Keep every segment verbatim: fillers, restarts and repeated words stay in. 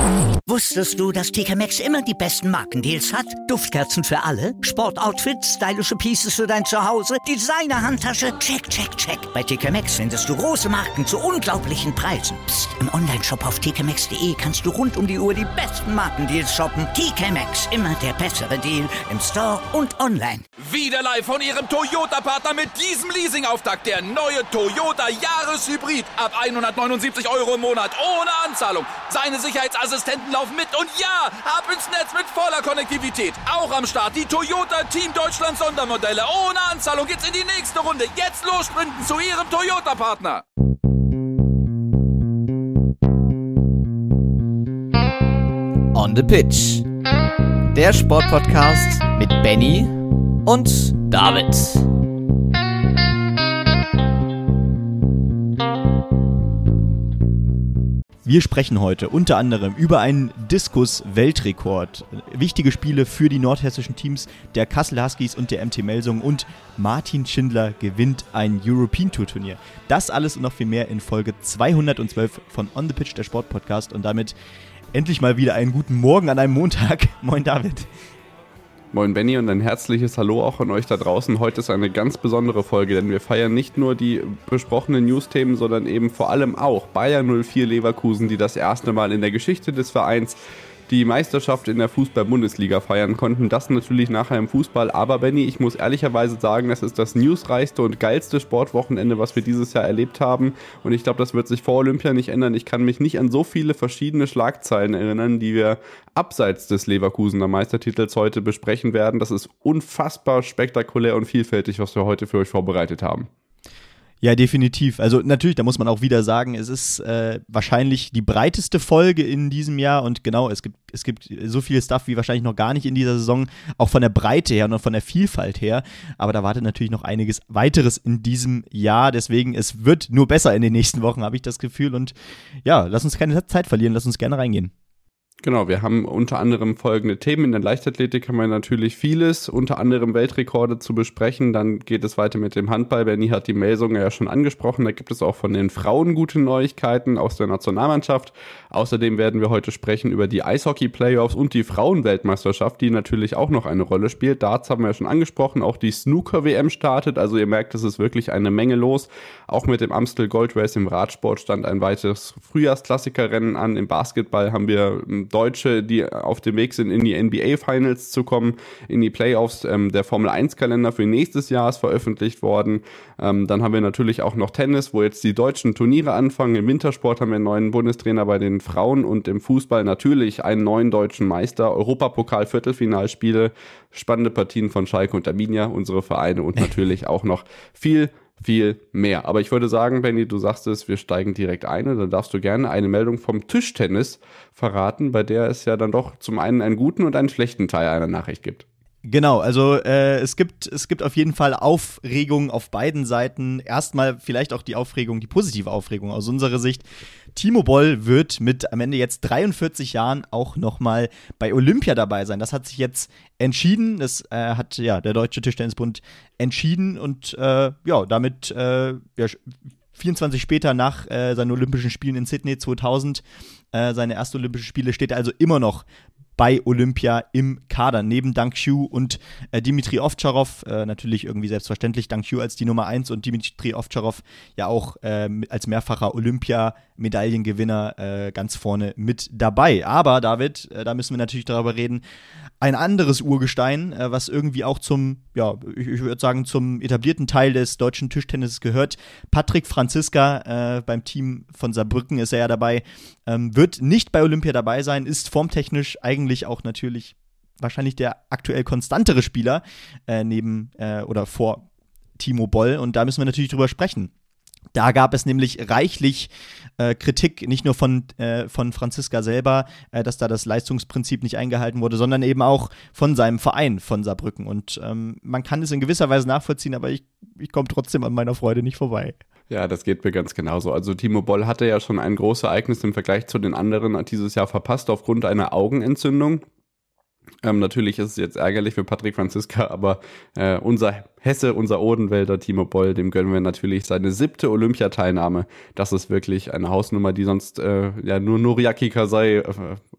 Wusstest du, dass T K Maxx immer die besten Markendeals hat? Duftkerzen für alle, Sportoutfits, stylische Pieces für dein Zuhause, Designer-Handtasche, check, check, check. Bei T K Maxx findest du große Marken zu unglaublichen Preisen. Psst. Im Onlineshop auf t k maxx punkt d e kannst du rund um die Uhr die besten Markendeals shoppen. T K Maxx, immer der bessere Deal im Store und online. Wieder live von Ihrem Toyota-Partner mit diesem Leasing-Auftakt. Der neue Toyota Jahreshybrid. Ab hundertneunundsiebzig Euro im Monat. Ohne Anzahlung. Seine Sicherheitsassistenten laufen mit. Und ja, ab ins Netz mit voller Konnektivität. Auch am Start die Toyota Team Deutschland Sondermodelle. Ohne Anzahlung geht's in die nächste Runde. Jetzt los sprinten zu Ihrem Toyota-Partner. On the Pitch. Der Sportpodcast mit Benny und David. Wir sprechen heute unter anderem über einen Diskus-Weltrekord, wichtige Spiele für die nordhessischen Teams der Kassel Huskies und der M T Melsungen und Martin Schindler gewinnt ein European Tour Turnier. Das alles und noch viel mehr in Folge zweihundertzwölf von On the Pitch, der Sportpodcast, und damit endlich mal wieder einen guten Morgen an einem Montag. Moin David. Moin Benny und ein herzliches Hallo auch an euch da draußen. Heute ist eine ganz besondere Folge, denn wir feiern nicht nur die besprochenen News-Themen, sondern eben vor allem auch Bayer null vier Leverkusen, die das erste Mal in der Geschichte des Vereins die Meisterschaft in der Fußball-Bundesliga feiern konnten. Das natürlich nachher im Fußball. Aber Benny, ich muss ehrlicherweise sagen, das ist das newsreichste und geilste Sportwochenende, was wir dieses Jahr erlebt haben. Und ich glaube, das wird sich vor Olympia nicht ändern. Ich kann mich nicht an so viele verschiedene Schlagzeilen erinnern, die wir abseits des Leverkusener Meistertitels heute besprechen werden. Das ist unfassbar spektakulär und vielfältig, was wir heute für euch vorbereitet haben. Ja, definitiv. Also natürlich, da muss man auch wieder sagen, es ist äh, wahrscheinlich die breiteste Folge in diesem Jahr und genau, es gibt, es gibt so viel Stuff wie wahrscheinlich noch gar nicht in dieser Saison, auch von der Breite her und von der Vielfalt her, aber da wartet natürlich noch einiges weiteres in diesem Jahr, deswegen, es wird nur besser in den nächsten Wochen, habe ich das Gefühl, und ja, lass uns keine Zeit verlieren, lass uns gerne reingehen. Genau, wir haben unter anderem folgende Themen. In der Leichtathletik haben wir natürlich vieles, unter anderem Weltrekorde zu besprechen. Dann geht es weiter mit dem Handball. Benny hat die Melsungen ja schon angesprochen. Da gibt es auch von den Frauen gute Neuigkeiten aus der Nationalmannschaft. Außerdem werden wir heute sprechen über die Eishockey-Playoffs und die Frauenweltmeisterschaft, die natürlich auch noch eine Rolle spielt. Darts haben wir ja schon angesprochen. Auch die Snooker-W M startet. Also ihr merkt, es ist wirklich eine Menge los. Auch mit dem Amstel Gold Race im Radsport stand ein weiteres Frühjahrsklassikerrennen an. Im Basketball haben wir Deutsche, die auf dem Weg sind, in die N B A-Finals zu kommen, in die Playoffs. Ähm, der Formel eins Kalender für nächstes Jahr ist veröffentlicht worden. Ähm, dann haben wir natürlich auch noch Tennis, wo jetzt die deutschen Turniere anfangen. Im Wintersport haben wir einen neuen Bundestrainer bei den Frauen und im Fußball natürlich einen neuen deutschen Meister. Europapokal-Viertelfinalspiele, spannende Partien von Schalke und Arminia, unsere Vereine, und natürlich auch noch viel viel mehr. Aber ich würde sagen, Benny, du sagst es, wir steigen direkt ein, und dann darfst du gerne eine Meldung vom Tischtennis verraten, bei der es ja dann doch zum einen einen guten und einen schlechten Teil einer Nachricht gibt. Genau, also äh, es gibt es gibt auf jeden Fall Aufregung auf beiden Seiten. Erstmal vielleicht auch die Aufregung, die positive Aufregung aus unserer Sicht. Timo Boll wird mit am Ende jetzt dreiundvierzig Jahren auch nochmal bei Olympia dabei sein. Das hat sich jetzt entschieden. Das äh, hat ja der Deutsche Tischtennisbund entschieden und äh, ja, damit äh, ja, vierundzwanzig später nach äh, seinen Olympischen Spielen in Sydney zweitausend, äh, seine ersten Olympischen Spiele, steht er also immer noch bei Olympia im Kader, neben Dang Xiu und äh, Dimitri Ovtcharov, äh, natürlich irgendwie selbstverständlich, Dang Xiu als die Nummer eins und Dimitri Ovtcharov ja auch äh, als mehrfacher Olympia-Medaillengewinner äh, ganz vorne mit dabei. Aber David, äh, da müssen wir natürlich darüber reden, ein anderes Urgestein, äh, was irgendwie auch zum, ja, ich, ich würde sagen, zum etablierten Teil des deutschen Tischtennisses gehört. Patrick Franziska, äh, beim Team von Saarbrücken ist er ja dabei, ähm, wird nicht bei Olympia dabei sein, ist formtechnisch eigentlich auch natürlich wahrscheinlich der aktuell konstantere Spieler äh, neben äh, oder vor Timo Boll, und da müssen wir natürlich drüber sprechen. Da gab es nämlich reichlich äh, Kritik, nicht nur von, äh, von Franziska selber, äh, dass da das Leistungsprinzip nicht eingehalten wurde, sondern eben auch von seinem Verein, von Saarbrücken. Und ähm, man kann es in gewisser Weise nachvollziehen, aber ich, ich komme trotzdem an meiner Freude nicht vorbei. Ja, das geht mir ganz genauso. Also Timo Boll hatte ja schon ein großes Ereignis im Vergleich zu den anderen dieses Jahr verpasst aufgrund einer Augenentzündung. Ähm, natürlich ist es jetzt ärgerlich für Patrick Franziska, aber äh, unser Hesse, unser Odenwälder Timo Boll, dem gönnen wir natürlich seine siebte Olympiateilnahme. Das ist wirklich eine Hausnummer, die sonst äh, ja nur Noriaki Kasai äh,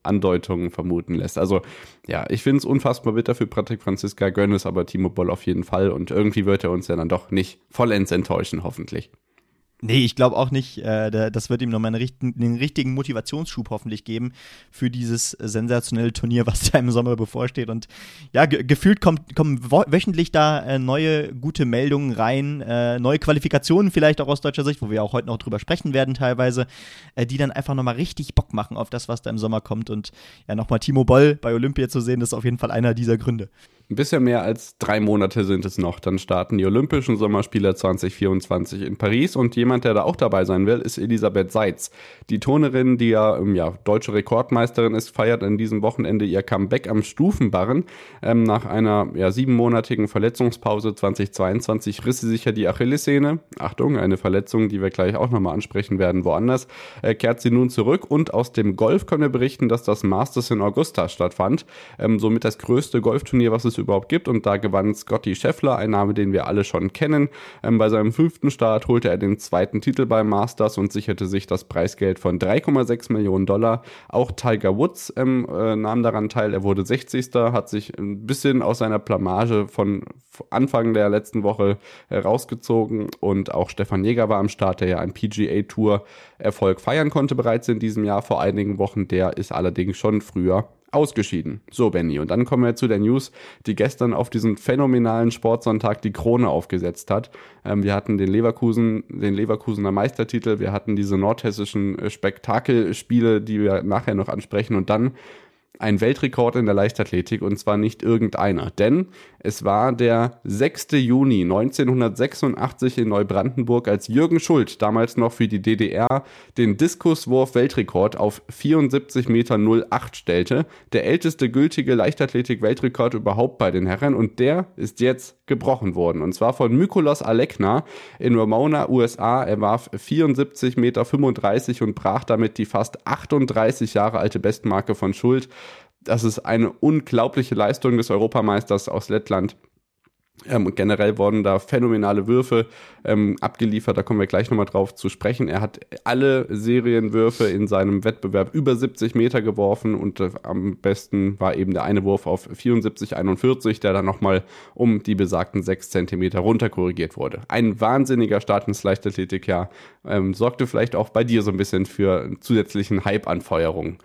Andeutungen vermuten lässt. Also ja, ich finde es unfassbar bitter für Patrick Franziska, gönne es aber Timo Boll auf jeden Fall und irgendwie wird er uns ja dann doch nicht vollends enttäuschen, hoffentlich. Nee, ich glaube auch nicht. Äh, das wird ihm nochmal einen, richten, einen richtigen Motivationsschub hoffentlich geben für dieses sensationelle Turnier, was da im Sommer bevorsteht. Und ja, ge- gefühlt kommt, kommen wo- wöchentlich da äh, neue gute Meldungen rein, äh, neue Qualifikationen vielleicht auch aus deutscher Sicht, wo wir auch heute noch drüber sprechen werden teilweise, äh, die dann einfach nochmal richtig Bock machen auf das, was da im Sommer kommt. Und ja, nochmal Timo Boll bei Olympia zu sehen, das ist auf jeden Fall einer dieser Gründe. Ein bisschen mehr als drei Monate sind es noch. Dann starten die Olympischen Sommerspiele zwanzig vierundzwanzig in Paris und jemand, der da auch dabei sein will, ist Elisabeth Seitz. Die Turnerin, die ja, ja deutsche Rekordmeisterin ist, feiert an diesem Wochenende ihr Comeback am Stufenbarren. Ähm, nach einer ja, siebenmonatigen Verletzungspause zweitausendzweiundzwanzig riss sie sich ja die Achillessehne. Achtung, eine Verletzung, die wir gleich auch nochmal ansprechen werden woanders. Äh, kehrt sie nun zurück und aus dem Golf können wir berichten, dass das Masters in Augusta stattfand. Ähm, somit das größte Golfturnier, was es überhaupt gibt, und da gewann Scotty Scheffler, ein Name, den wir alle schon kennen. Ähm, bei seinem fünften Start holte er den zweiten Titel beim Masters und sicherte sich das Preisgeld von drei Komma sechs Millionen Dollar. Auch Tiger Woods ähm, äh, nahm daran teil, er wurde sechzigster, hat sich ein bisschen aus seiner Blamage von Anfang der letzten Woche herausgezogen und auch Stefan Jäger war am Start, der ja ein P G A Tour Erfolg feiern konnte bereits in diesem Jahr vor einigen Wochen, der ist allerdings schon früher ausgeschieden. So, Benny. Und dann kommen wir zu der News, die gestern auf diesen phänomenalen Sportsonntag die Krone aufgesetzt hat. Ähm, wir hatten den Leverkusen, den Leverkusener Meistertitel, wir hatten diese nordhessischen äh, Spektakelspiele, die wir nachher noch ansprechen und dann ein Weltrekord in der Leichtathletik und zwar nicht irgendeiner, denn es war der sechster Juni neunzehnhundertsechsundachtzig in Neubrandenburg, als Jürgen Schult, damals noch für die D D R, den Diskuswurf-Weltrekord auf vierundsiebzig Komma null acht Meter stellte. Der älteste gültige Leichtathletik-Weltrekord überhaupt bei den Herren und der ist jetzt gebrochen worden und zwar von Mykolos Alekna in Ramona, U S A. Er warf vierundsiebzig Komma fünfunddreißig Meter und brach damit die fast achtunddreißig Jahre alte Bestmarke von Schult. Das ist eine unglaubliche Leistung des Europameisters aus Lettland. Ähm, und generell wurden da phänomenale Würfe ähm, abgeliefert, da kommen wir gleich nochmal drauf zu sprechen. Er hat alle Serienwürfe in seinem Wettbewerb über siebzig Meter geworfen und äh, am besten war eben der eine Wurf auf vierundsiebzig Komma einundvierzig, der dann nochmal um die besagten sechs Zentimeter runterkorrigiert wurde. Ein wahnsinniger Start ins Leichtathletikjahr, ähm, sorgte vielleicht auch bei dir so ein bisschen für einen zusätzlichen Hype-Anfeuerung.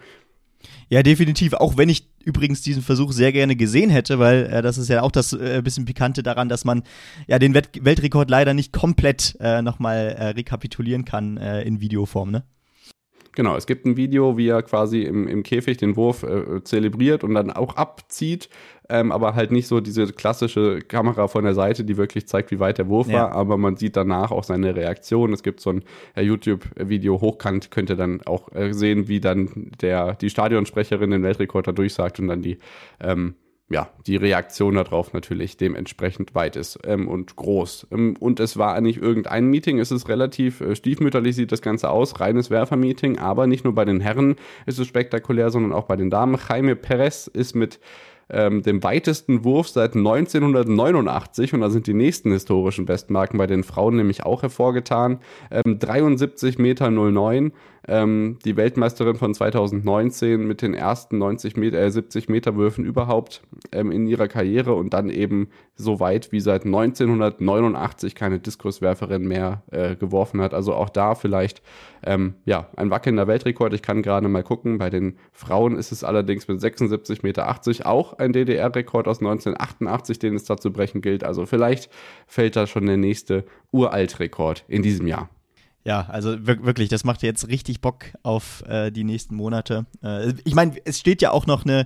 Ja, definitiv. Auch wenn ich übrigens diesen Versuch sehr gerne gesehen hätte, weil äh, das ist ja auch das äh, bisschen Pikante daran, dass man ja den Welt- Weltrekord leider nicht komplett äh, nochmal äh, rekapitulieren kann äh, in Videoform, ne? Genau, es gibt ein Video, wie er quasi im, im Käfig den Wurf äh, zelebriert und dann auch abzieht, ähm, aber halt nicht so diese klassische Kamera von der Seite, die wirklich zeigt, wie weit der Wurf ja. war, aber man sieht danach auch seine Reaktion. Es gibt so ein äh, YouTube-Video hochkant, könnt ihr dann auch äh, sehen, wie dann der die Stadionsprecherin den Weltrekord da durchsagt und dann die ähm, ja, die Reaktion darauf natürlich dementsprechend weit ist ähm, und groß. Ähm, und es war nicht irgendein Meeting, es ist relativ äh, stiefmütterlich, sieht das Ganze aus, reines Werfermeeting, aber nicht nur bei den Herren ist es spektakulär, sondern auch bei den Damen. Jaime Perez ist mit ähm, dem weitesten Wurf seit neunzehnhundertneunundachtzig, und da sind die nächsten historischen Bestmarken bei den Frauen nämlich auch hervorgetan, ähm, dreiundsiebzig Komma null neun Meter. Ähm, die Weltmeisterin von zweitausendneunzehn mit den ersten neunzig Meter, äh, siebzig Meter Würfen überhaupt ähm, in ihrer Karriere und dann eben so weit wie seit neunzehnhundertneunundachtzig keine Diskuswerferin mehr äh, geworfen hat. Also auch da vielleicht ähm, ja ein wackelnder Weltrekord. Ich kann gerade mal gucken. Bei den Frauen ist es allerdings mit sechsundsiebzig Komma achtzig Meter auch ein D D R-Rekord aus neunzehnhundertachtundachtzig, den es da zu brechen gilt. Also vielleicht fällt da schon der nächste Uraltrekord in diesem Jahr. Ja, also wirklich, das macht jetzt richtig Bock auf äh, die nächsten Monate. Äh, ich meine, es steht ja auch noch eine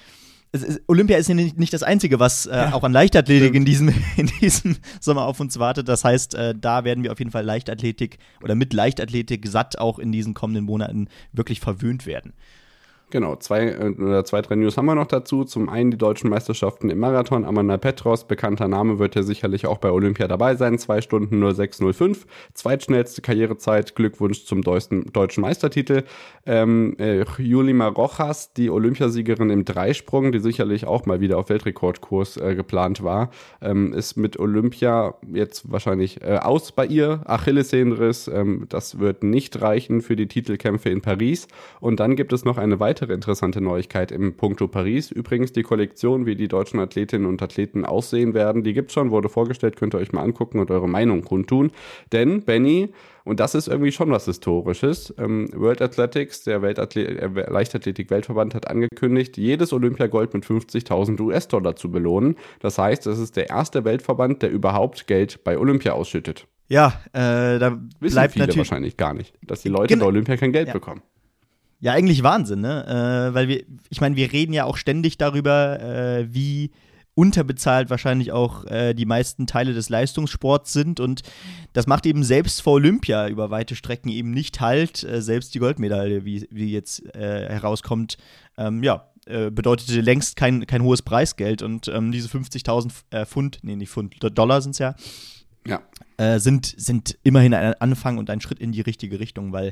es ist, Olympia ist ja nicht, nicht das Einzige, was äh, ja, auch an Leichtathletik in diesem, in diesem Sommer auf uns wartet. Das heißt, äh, da werden wir auf jeden Fall Leichtathletik oder mit Leichtathletik satt auch in diesen kommenden Monaten wirklich verwöhnt werden. Genau, zwei oder zwei, drei News haben wir noch dazu. Zum einen die deutschen Meisterschaften im Marathon. Amanda Petros, bekannter Name, wird ja sicherlich auch bei Olympia dabei sein. zwei Stunden null sechs null fünf. Zweitschnellste Karrierezeit. Glückwunsch zum deutschen, deutschen Meistertitel. Ähm, äh, Julima Rojas, die Olympiasiegerin im Dreisprung, die sicherlich auch mal wieder auf Weltrekordkurs äh, geplant war, ähm, ist mit Olympia jetzt wahrscheinlich äh, aus bei ihr. Achillessehnenriss, ähm, das wird nicht reichen für die Titelkämpfe in Paris. Und dann gibt es noch eine weitere weitere interessante Neuigkeit im Punkto Paris. Übrigens die Kollektion, wie die deutschen Athletinnen und Athleten aussehen werden, die gibt's schon, wurde vorgestellt, könnt ihr euch mal angucken und eure Meinung kundtun. Denn, Benny, und das ist irgendwie schon was Historisches, ähm, World Athletics, der Weltathlet- äh, Leichtathletik-Weltverband, hat angekündigt, jedes Olympiagold mit fünfzigtausend U S-Dollar zu belohnen. Das heißt, es ist der erste Weltverband, der überhaupt Geld bei Olympia ausschüttet. Ja, äh, da Wissen bleibt viele natürlich wahrscheinlich gar nicht, dass die Leute Gen- bei Olympia kein Geld ja. bekommen. Ja, eigentlich Wahnsinn, ne? Äh, weil wir, ich meine, wir reden ja auch ständig darüber, äh, wie unterbezahlt wahrscheinlich auch äh, die meisten Teile des Leistungssports sind, und das macht eben selbst vor Olympia über weite Strecken eben nicht halt. Äh, selbst die Goldmedaille, wie, wie jetzt äh, herauskommt, ähm, ja, äh, bedeutete längst kein, kein hohes Preisgeld, und ähm, diese fünfzigtausend äh, Pfund, nee, nicht Pfund, Dollar sind es ja, Ja. äh, sind, sind immerhin ein Anfang und ein Schritt in die richtige Richtung, weil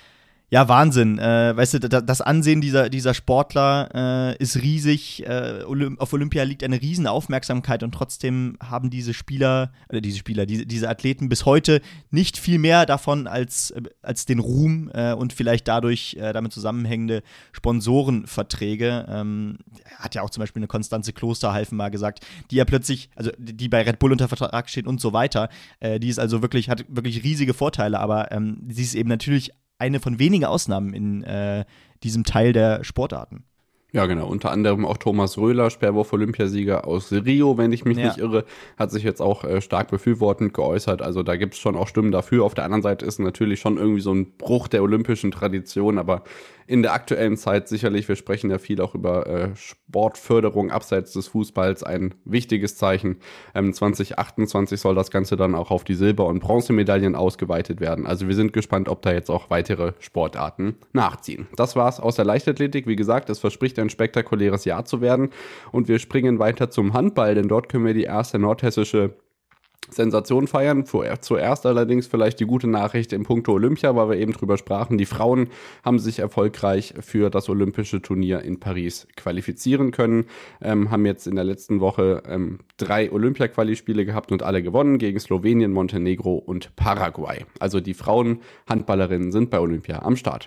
ja, Wahnsinn. Äh, weißt du, das Ansehen dieser, dieser Sportler äh, ist riesig. Äh, Olymp- auf Olympia liegt eine riesen Aufmerksamkeit, und trotzdem haben diese Spieler, äh, diese Spieler, diese, diese Athleten bis heute nicht viel mehr davon als, äh, als den Ruhm äh, und vielleicht dadurch äh, damit zusammenhängende Sponsorenverträge. Ähm, hat ja auch zum Beispiel eine Konstanze Klosterhalfen mal gesagt, die ja plötzlich, also die bei Red Bull unter Vertrag steht und so weiter. Äh, die ist also wirklich, hat wirklich riesige Vorteile, aber ähm, sie ist eben natürlich eine von wenigen Ausnahmen in äh, diesem Teil der Sportarten. Ja, genau. Unter anderem auch Thomas Röhler, Speerwurf-Olympiasieger aus Rio, wenn ich mich Ja. nicht irre, hat sich jetzt auch äh, stark befürwortend geäußert. Also da gibt's schon auch Stimmen dafür. Auf der anderen Seite ist natürlich schon irgendwie so ein Bruch der olympischen Tradition, aber in der aktuellen Zeit sicherlich, wir sprechen ja viel auch über äh, Sportförderung abseits des Fußballs, ein wichtiges Zeichen. Ähm, zwanzig achtundzwanzig soll das Ganze dann auch auf die Silber- und Bronzemedaillen ausgeweitet werden. Also wir sind gespannt, ob da jetzt auch weitere Sportarten nachziehen. Das war's aus der Leichtathletik. Wie gesagt, es verspricht ein spektakuläres Jahr zu werden. Und wir springen weiter zum Handball, denn dort können wir die erste nordhessische Sensation feiern. Zuerst allerdings vielleicht die gute Nachricht im Punkto Olympia, weil wir eben drüber sprachen. Die Frauen haben sich erfolgreich für das olympische Turnier in Paris qualifizieren können, ähm, haben jetzt in der letzten Woche ähm, drei Olympia-Quali-Spiele gehabt und alle gewonnen gegen Slowenien, Montenegro und Paraguay. Also die Frauen-Handballerinnen sind bei Olympia am Start.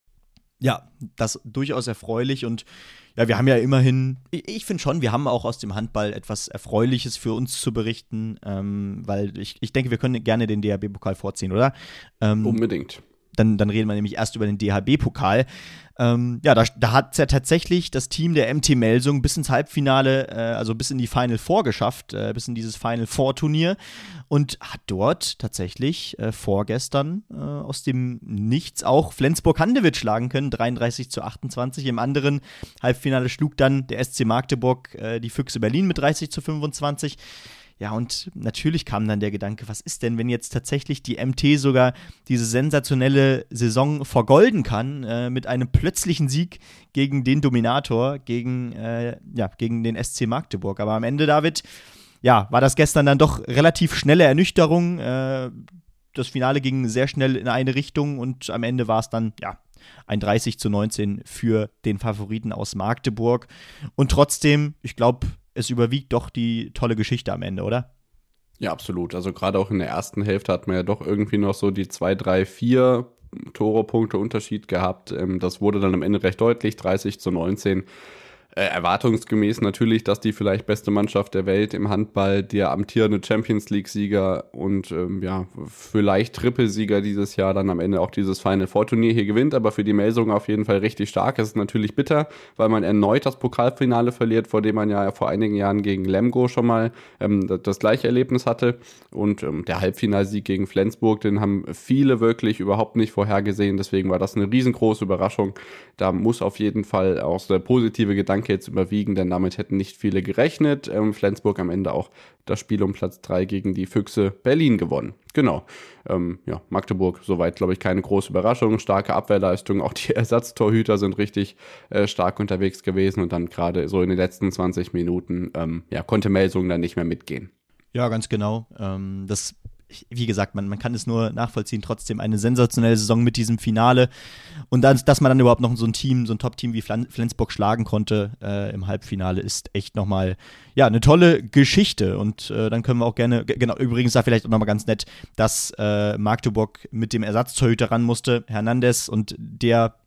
Ja, das durchaus erfreulich, und ja, wir haben ja immerhin, ich, ich finde schon, wir haben auch aus dem Handball etwas Erfreuliches für uns zu berichten, ähm, weil ich, ich denke, wir können gerne den D H B-Pokal vorziehen, oder? Ähm, Unbedingt. Dann, dann reden wir nämlich erst über den D H B-Pokal. Ähm, ja, da, da hat es ja tatsächlich das Team der M T Melsung bis ins Halbfinale, äh, also bis in die Final Four geschafft, äh, bis in dieses Final Four-Turnier, und hat dort tatsächlich äh, vorgestern äh, aus dem Nichts auch Flensburg-Handewitt schlagen können, dreiunddreißig zu achtundzwanzig. Im anderen Halbfinale schlug dann der S C Magdeburg äh, die Füchse Berlin mit dreißig zu fünfundzwanzig. Ja, und natürlich kam dann der Gedanke, was ist denn, wenn jetzt tatsächlich die M T sogar diese sensationelle Saison vergolden kann, äh, mit einem plötzlichen Sieg gegen den Dominator, gegen, äh, ja, gegen den S C Magdeburg. Aber am Ende, David, ja, war das gestern dann doch relativ schnelle Ernüchterung. Äh, das Finale ging sehr schnell in eine Richtung, und am Ende war es dann, ja, ein dreißig zu neunzehn für den Favoriten aus Magdeburg. Und trotzdem, ich glaube, es überwiegt doch die tolle Geschichte am Ende, oder? Ja, absolut. Also gerade auch in der ersten Hälfte hat man ja doch irgendwie noch so die zwei, drei, vier Tore-Punkte Unterschied gehabt. Das wurde dann am Ende recht deutlich, dreißig zu neunzehn. Äh, erwartungsgemäß natürlich, dass die vielleicht beste Mannschaft der Welt im Handball, der amtierende Champions-League-Sieger und ähm, ja, vielleicht Trippelsieger dieses Jahr dann am Ende auch dieses Final-Four-Turnier hier gewinnt, aber für die Melsung auf jeden Fall richtig stark. Es ist natürlich bitter, weil man erneut das Pokalfinale verliert, vor dem man ja vor einigen Jahren gegen Lemgo schon mal ähm, das, das gleiche Erlebnis hatte, und ähm, der Halbfinalsieg gegen Flensburg, den haben viele wirklich überhaupt nicht vorhergesehen, deswegen war das eine riesengroße Überraschung. Da muss auf jeden Fall auch der positive Gedanke jetzt überwiegen, denn damit hätten nicht viele gerechnet. Ähm, Flensburg am Ende auch das Spiel um Platz drei gegen die Füchse Berlin gewonnen. Genau. Ähm, ja, Magdeburg soweit, glaube ich, keine große Überraschung. Starke Abwehrleistung. Auch die Ersatztorhüter sind richtig äh, stark unterwegs gewesen, und dann gerade so in den letzten zwanzig Minuten ähm, ja, konnte Melsung dann nicht mehr mitgehen. Ja, ganz genau. Ähm, das Wie gesagt, man, man kann es nur nachvollziehen, trotzdem eine sensationelle Saison mit diesem Finale. Und dann, dass man dann überhaupt noch so ein Team, so ein Top-Team wie Flensburg schlagen konnte äh, im Halbfinale, ist echt nochmal, ja, eine tolle Geschichte. Und äh, dann können wir auch gerne, g- genau, übrigens da vielleicht auch nochmal ganz nett, dass äh, Magdeburg mit dem Ersatztorhüter ran musste, Hernandez, und der, ja,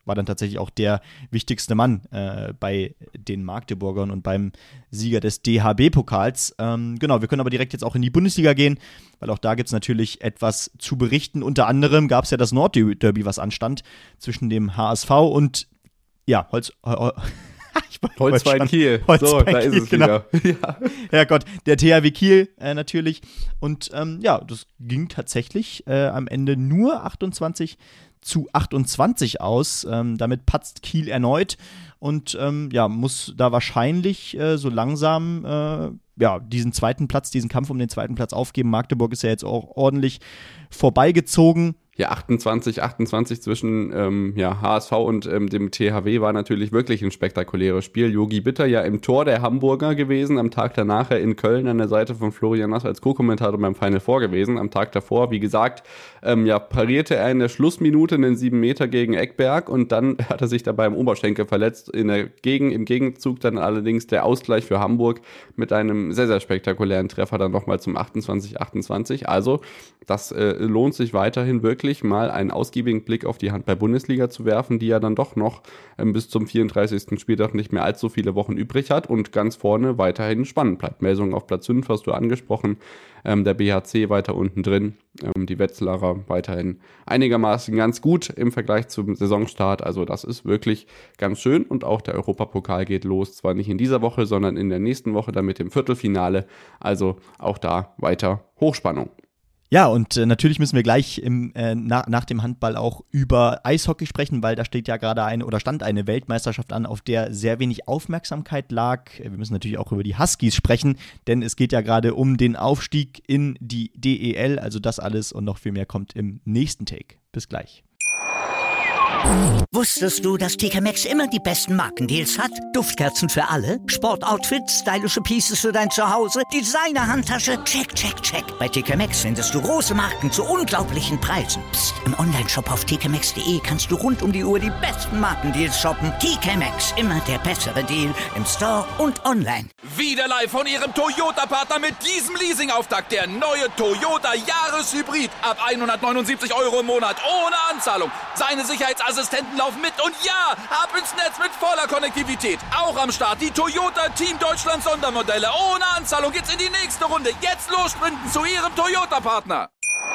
war dann tatsächlich auch der wichtigste Mann äh, bei den Magdeburgern und beim Sieger des D H B-Pokals. Ähm, genau, wir können aber direkt jetzt auch in die Bundesliga gehen, weil auch da gibt es natürlich etwas zu berichten. Unter anderem gab es ja das Nordderby, was anstand, zwischen dem H S V und, ja, Holz... Hol- Holzbein Kiel. Holzbein so, da Kiel, ist es genau. wieder. Ja. Ja Gott, der T H W Kiel äh, natürlich. Und ähm, ja, das ging tatsächlich äh, am Ende nur achtundzwanzig zu achtundzwanzig aus. Ähm, damit patzt Kiel erneut und ähm, ja, muss da wahrscheinlich äh, so langsam äh, ja, diesen zweiten Platz, diesen Kampf um den zweiten Platz aufgeben. Magdeburg ist ja jetzt auch ordentlich vorbeigezogen. Ja, achtundzwanzig achtundzwanzig zwischen ähm, ja, H S V und ähm, dem T H W war natürlich wirklich ein spektakuläres Spiel. Jogi Bitter ja im Tor der Hamburger gewesen, am Tag danach in Köln an der Seite von Florian Nass als Co-Kommentator beim Final Four gewesen. Am Tag davor, wie gesagt, ähm, ja, parierte er in der Schlussminute einen sieben Meter gegen Eckberg und dann hat er sich dabei im Oberschenkel verletzt. In der Gegen, Im Gegenzug dann allerdings der Ausgleich für Hamburg mit einem sehr, sehr spektakulären Treffer dann nochmal zum achtundzwanzig achtundzwanzig. Also das äh, lohnt sich weiterhin wirklich, mal einen ausgiebigen Blick auf die Handball-Bundesliga zu werfen, die ja dann doch noch ähm, bis zum vierunddreißigsten Spieltag nicht mehr allzu viele Wochen übrig hat und ganz vorne weiterhin spannend bleibt. Meldung auf Platz fünf hast du angesprochen, ähm, der B H C weiter unten drin, ähm, die Wetzlarer weiterhin einigermaßen ganz gut im Vergleich zum Saisonstart, also das ist wirklich ganz schön und auch der Europapokal geht los, zwar nicht in dieser Woche, sondern in der nächsten Woche dann mit dem Viertelfinale, also auch da weiter Hochspannung. Ja, und äh, natürlich müssen wir gleich im, äh, na, nach dem Handball auch über Eishockey sprechen, weil da steht ja gerade eine oder stand eine Weltmeisterschaft an, auf der sehr wenig Aufmerksamkeit lag. Wir müssen natürlich auch über die Huskies sprechen, denn es geht ja gerade um den Aufstieg in die D E L. Also das alles und noch viel mehr kommt im nächsten Take. Bis gleich. Wusstest du, dass T K Maxx immer die besten Markendeals hat? Duftkerzen für alle, Sportoutfits, stylische Pieces für dein Zuhause, Designer-Handtasche, check, check, check. Bei T K Maxx findest du große Marken zu unglaublichen Preisen. Psst. Im Onlineshop auf t k maxx punkt d e kannst du rund um die Uhr die besten Markendeals shoppen. T K Maxx, immer der bessere Deal im Store und online. Wieder live von ihrem Toyota-Partner mit diesem Leasing-Auftakt. Der neue Toyota Jahreshybrid. Ab hundertneunundsiebzig Euro im Monat ohne Anzahlung. Seine Sicherheitsassistenten laufen mit und ja, ab ins Netz mit voller Konnektivität. Auch am Start die Toyota Team Deutschland Sondermodelle. Ohne Anzahlung geht's in die nächste Runde. Jetzt los sprinten zu ihrem Toyota-Partner.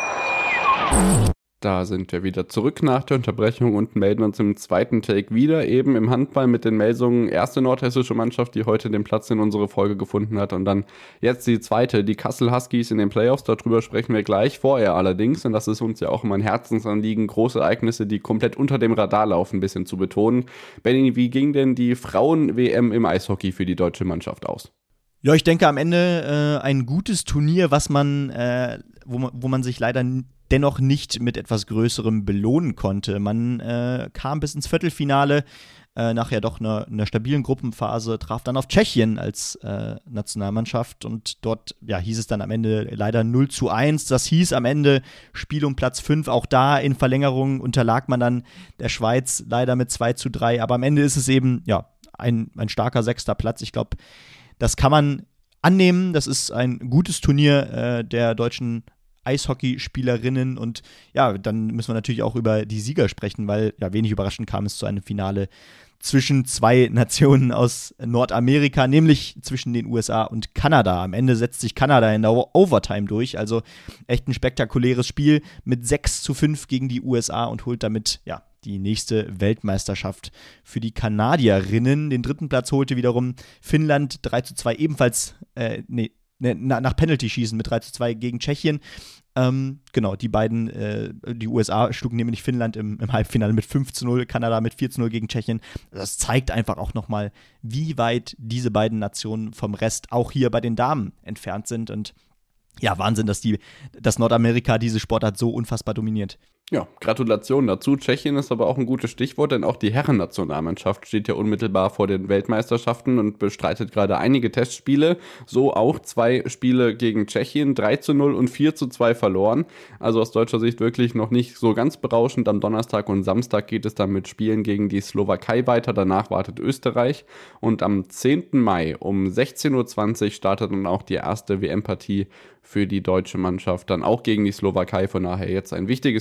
Da sind wir wieder zurück nach der Unterbrechung und melden uns im zweiten Take wieder, eben im Handball mit den Meldungen erste nordhessische Mannschaft, die heute den Platz in unsere Folge gefunden hat und dann jetzt die zweite, die Kassel Huskies in den Playoffs, darüber sprechen wir gleich, vorher allerdings, und das ist uns ja auch immer ein Herzensanliegen, große Ereignisse, die komplett unter dem Radar laufen, ein bisschen zu betonen. Benni, wie ging denn die Frauen-W M im Eishockey für die deutsche Mannschaft aus? Ja, ich denke am Ende äh, ein gutes Turnier, was man, äh, wo man, wo man sich leider n- dennoch nicht mit etwas Größerem belohnen konnte. Man äh, kam bis ins Viertelfinale, äh, nach ja doch einer, einer stabilen Gruppenphase, traf dann auf Tschechien als äh, Nationalmannschaft und dort ja, hieß es dann am Ende leider null zu eins. Das hieß am Ende Spiel um Platz fünf, auch da in Verlängerung unterlag man dann der Schweiz leider mit zwei zu drei, aber am Ende ist es eben ja ein, ein starker sechster Platz. Ich glaube, das kann man annehmen, das ist ein gutes Turnier äh, der deutschen Eishockeyspielerinnen und ja, dann müssen wir natürlich auch über die Sieger sprechen, weil ja wenig überraschend kam es zu einem Finale zwischen zwei Nationen aus Nordamerika, nämlich zwischen den U S A und Kanada. Am Ende setzt sich Kanada in der Overtime durch, also echt ein spektakuläres Spiel mit sechs zu fünf gegen die U S A und holt damit ja die nächste Weltmeisterschaft für die Kanadierinnen. Den dritten Platz holte wiederum Finnland drei zu zwei, ebenfalls äh, nee, nach Penalty-Schießen mit drei zu zwei gegen Tschechien. Ähm, genau, die beiden, äh, die U S A schlugen nämlich Finnland im, im Halbfinale mit fünf zu null, Kanada mit vier zu null gegen Tschechien. Das zeigt einfach auch nochmal, wie weit diese beiden Nationen vom Rest auch hier bei den Damen entfernt sind. Und ja, Wahnsinn, dass, die, dass Nordamerika diese Sportart so unfassbar dominiert. Ja, Gratulation dazu. Tschechien ist aber auch ein gutes Stichwort, denn auch die Herrennationalmannschaft steht ja unmittelbar vor den Weltmeisterschaften und bestreitet gerade einige Testspiele. So auch zwei Spiele gegen Tschechien, drei zu null und vier zu zwei verloren. Also aus deutscher Sicht wirklich noch nicht so ganz berauschend. Am Donnerstag und Samstag geht es dann mit Spielen gegen die Slowakei weiter. Danach wartet Österreich. Und am zehnten Mai um sechzehn Uhr zwanzig startet dann auch die erste W M-Partie für die deutsche Mannschaft. Dann auch gegen die Slowakei. Von daher jetzt ein wichtiges Testspiel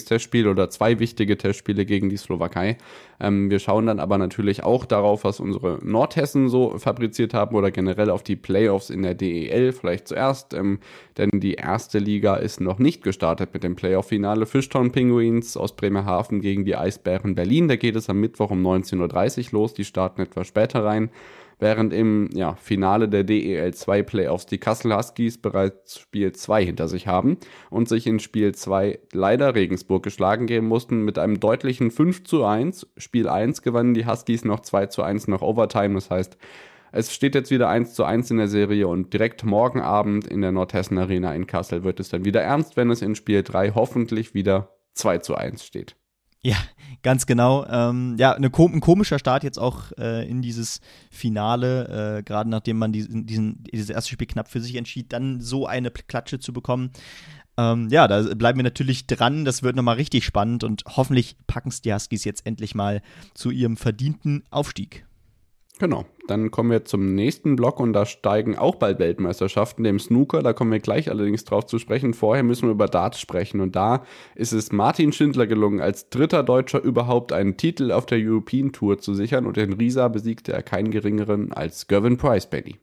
Testspiel oder zwei wichtige Testspiele gegen die Slowakei. Ähm, wir schauen dann aber natürlich auch darauf, was unsere Nordhessen so fabriziert haben oder generell auf die Playoffs in der D E L vielleicht zuerst, ähm, denn die erste Liga ist noch nicht gestartet mit dem Playoff-Finale. Fishtown Penguins aus Bremerhaven gegen die Eisbären Berlin. Da geht es am Mittwoch um neunzehn Uhr dreißig los. Die starten etwas später rein. Während im ja, Finale der D E L zwei Playoffs die Kassel Huskies bereits Spiel zwei hinter sich haben und sich in Spiel zwei leider Regensburg geschlagen geben mussten mit einem deutlichen fünf zu eins. Spiel eins gewannen die Huskies noch zwei zu eins nach Overtime. Das heißt, es steht jetzt wieder eins zu eins in der Serie und direkt morgen Abend in der Nordhessen Arena in Kassel wird es dann wieder ernst, wenn es in Spiel drei hoffentlich wieder zwei zu eins steht. Ja, ganz genau. Ähm, ja, eine, ein komischer Start jetzt auch äh, in dieses Finale, äh, gerade nachdem man diesen, diesen, dieses erste Spiel knapp für sich entschied, dann so eine Klatsche zu bekommen. Ähm, ja, da bleiben wir natürlich dran. Das wird nochmal richtig spannend und hoffentlich packen es die Huskies jetzt endlich mal zu ihrem verdienten Aufstieg. Genau, dann kommen wir zum nächsten Block und da steigen auch bald Weltmeisterschaften, dem Snooker, da kommen wir gleich allerdings drauf zu sprechen. Vorher müssen wir über Darts sprechen und da ist es Martin Schindler gelungen, als dritter Deutscher überhaupt einen Titel auf der European Tour zu sichern und in Riesa besiegte er keinen geringeren als Gervin Price, Benny.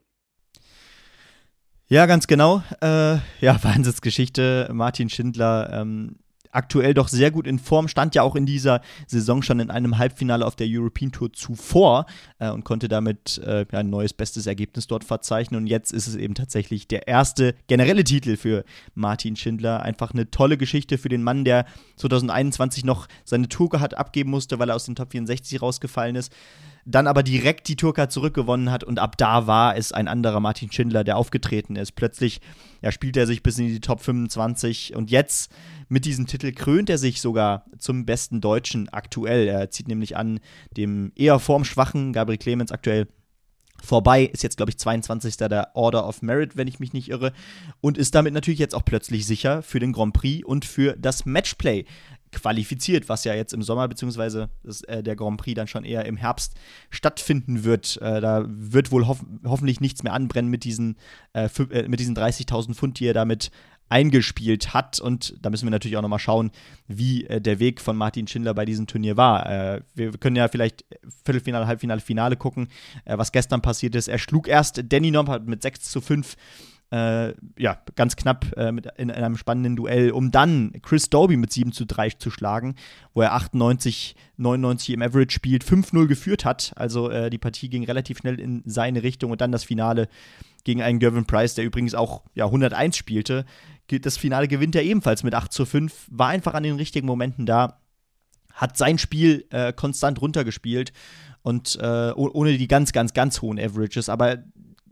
Ja, ganz genau. Äh, ja, Wahnsinnsgeschichte. Martin Schindler, ähm, aktuell doch sehr gut in Form, stand ja auch in dieser Saison schon in einem Halbfinale auf der European Tour zuvor äh, und konnte damit äh, ja, ein neues bestes Ergebnis dort verzeichnen. Und jetzt ist es eben tatsächlich der erste generelle Titel für Martin Schindler. Einfach eine tolle Geschichte für den Mann, der zwanzig einundzwanzig noch seine Tourcard hat abgeben musste, weil er aus den Top vierundsechzig rausgefallen ist. Dann aber direkt die Tourcard zurückgewonnen hat und ab da war es ein anderer Martin Schindler, der aufgetreten ist. Plötzlich ja, spielt er sich bis in die Top fünfundzwanzig und jetzt mit diesem Titel krönt er sich sogar zum besten Deutschen aktuell. Er zieht nämlich an dem eher formschwachen Gabriel Clemens aktuell vorbei, ist jetzt, glaube ich, zweiundzwanzigster der Order of Merit, wenn ich mich nicht irre, und ist damit natürlich jetzt auch plötzlich sicher für den Grand Prix und für das Matchplay qualifiziert, was ja jetzt im Sommer, beziehungsweise das, äh, der Grand Prix dann schon eher im Herbst stattfinden wird. Äh, da wird wohl hof- hoffentlich nichts mehr anbrennen mit diesen, äh, f- äh, mit diesen dreißigtausend Pfund, die er damit eingespielt hat. Und da müssen wir natürlich auch nochmal schauen, wie äh, der Weg von Martin Schindler bei diesem Turnier war. Äh, wir können ja vielleicht Viertelfinale, Halbfinale, Finale gucken, äh, was gestern passiert ist. Er schlug erst Danny Noppert mit sechs zu fünf, äh, ja, ganz knapp äh, mit, in, in einem spannenden Duell, um dann Chris Dobey mit sieben zu drei zu schlagen, wo er achtundneunzig, neunundneunzig im Average spielt, fünf null geführt hat. Also äh, die Partie ging relativ schnell in seine Richtung und dann das Finale gegen einen Gervin Price, der übrigens auch ja, hunderteins spielte. Das Finale gewinnt er ebenfalls mit acht zu fünf, war einfach an den richtigen Momenten da, hat sein Spiel äh, konstant runtergespielt und äh, ohne die ganz, ganz, ganz hohen Averages, aber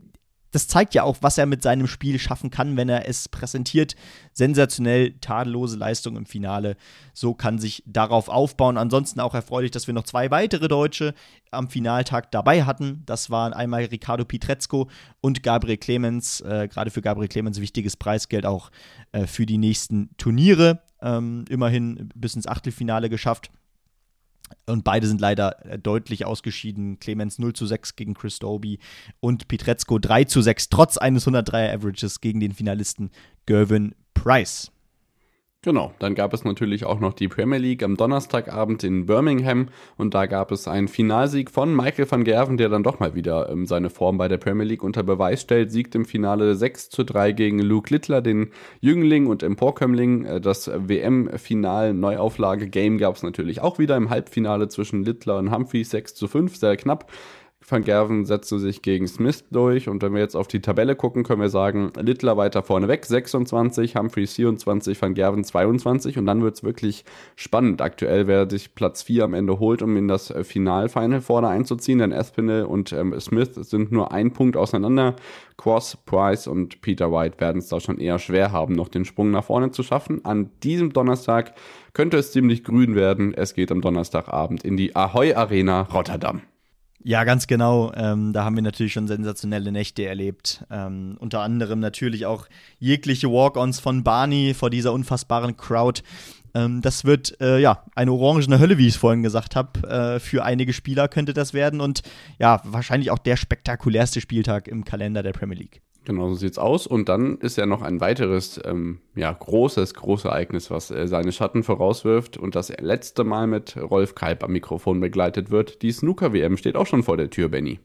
das zeigt ja auch, was er mit seinem Spiel schaffen kann, wenn er es präsentiert. Sensationell, tadellose Leistung im Finale. So kann sich darauf aufbauen. Ansonsten auch erfreulich, dass wir noch zwei weitere Deutsche am Finaltag dabei hatten. Das waren einmal Ricardo Pietrezco und Gabriel Clemens. Äh, gerade für Gabriel Clemens wichtiges Preisgeld auch äh, für die nächsten Turniere. Ähm, immerhin bis ins Achtelfinale geschafft. Und beide sind leider deutlich ausgeschieden. Clemens null zu sechs gegen Chris Dobey und Pietrezco drei zu sechs, trotz eines hundertdreier Averages gegen den Finalisten Gervin Price. Genau, dann gab es natürlich auch noch die Premier League am Donnerstagabend in Birmingham und da gab es einen Finalsieg von Michael van Gerwen, der dann doch mal wieder ähm, seine Form bei der Premier League unter Beweis stellt, siegt im Finale sechs zu drei gegen Luke Littler, den Jüngling und Emporkömmling. Äh, das W M-Final-Neuauflage-Game gab es natürlich auch wieder im Halbfinale zwischen Littler und Humphries, sechs zu fünf, sehr knapp. Van Gerwen setzte sich gegen Smith durch und wenn wir jetzt auf die Tabelle gucken, können wir sagen, Littler weiter vorne weg, sechsundzwanzig, Humphries vierundzwanzig, Van Gerwen zweiundzwanzig und dann wird es wirklich spannend aktuell, wer sich Platz vier am Ende holt, um in das Final-Final vorne einzuziehen, denn Espinel und ähm, Smith sind nur ein Punkt auseinander. Cross, Price und Peter White werden es da schon eher schwer haben, noch den Sprung nach vorne zu schaffen. An diesem Donnerstag könnte es ziemlich grün werden. Es geht am Donnerstagabend in die Ahoy Arena Rotterdam. Ja, ganz genau. Ähm, da haben wir natürlich schon sensationelle Nächte erlebt. Ähm, unter anderem natürlich auch jegliche Walk-Ons von Barney vor dieser unfassbaren Crowd. Ähm, das wird, äh, ja, eine orangene Hölle, wie ich es vorhin gesagt habe. Äh, für einige Spieler könnte das werden und ja, wahrscheinlich auch der spektakulärste Spieltag im Kalender der Premier League. Genau so sieht's aus. Und dann ist ja noch ein weiteres, ähm, ja, großes, großes Ereignis, was äh, seine Schatten vorauswirft und das letzte Mal mit Rolf Kalb am Mikrofon begleitet wird. Die Snooker-W M steht auch schon vor der Tür, Benny.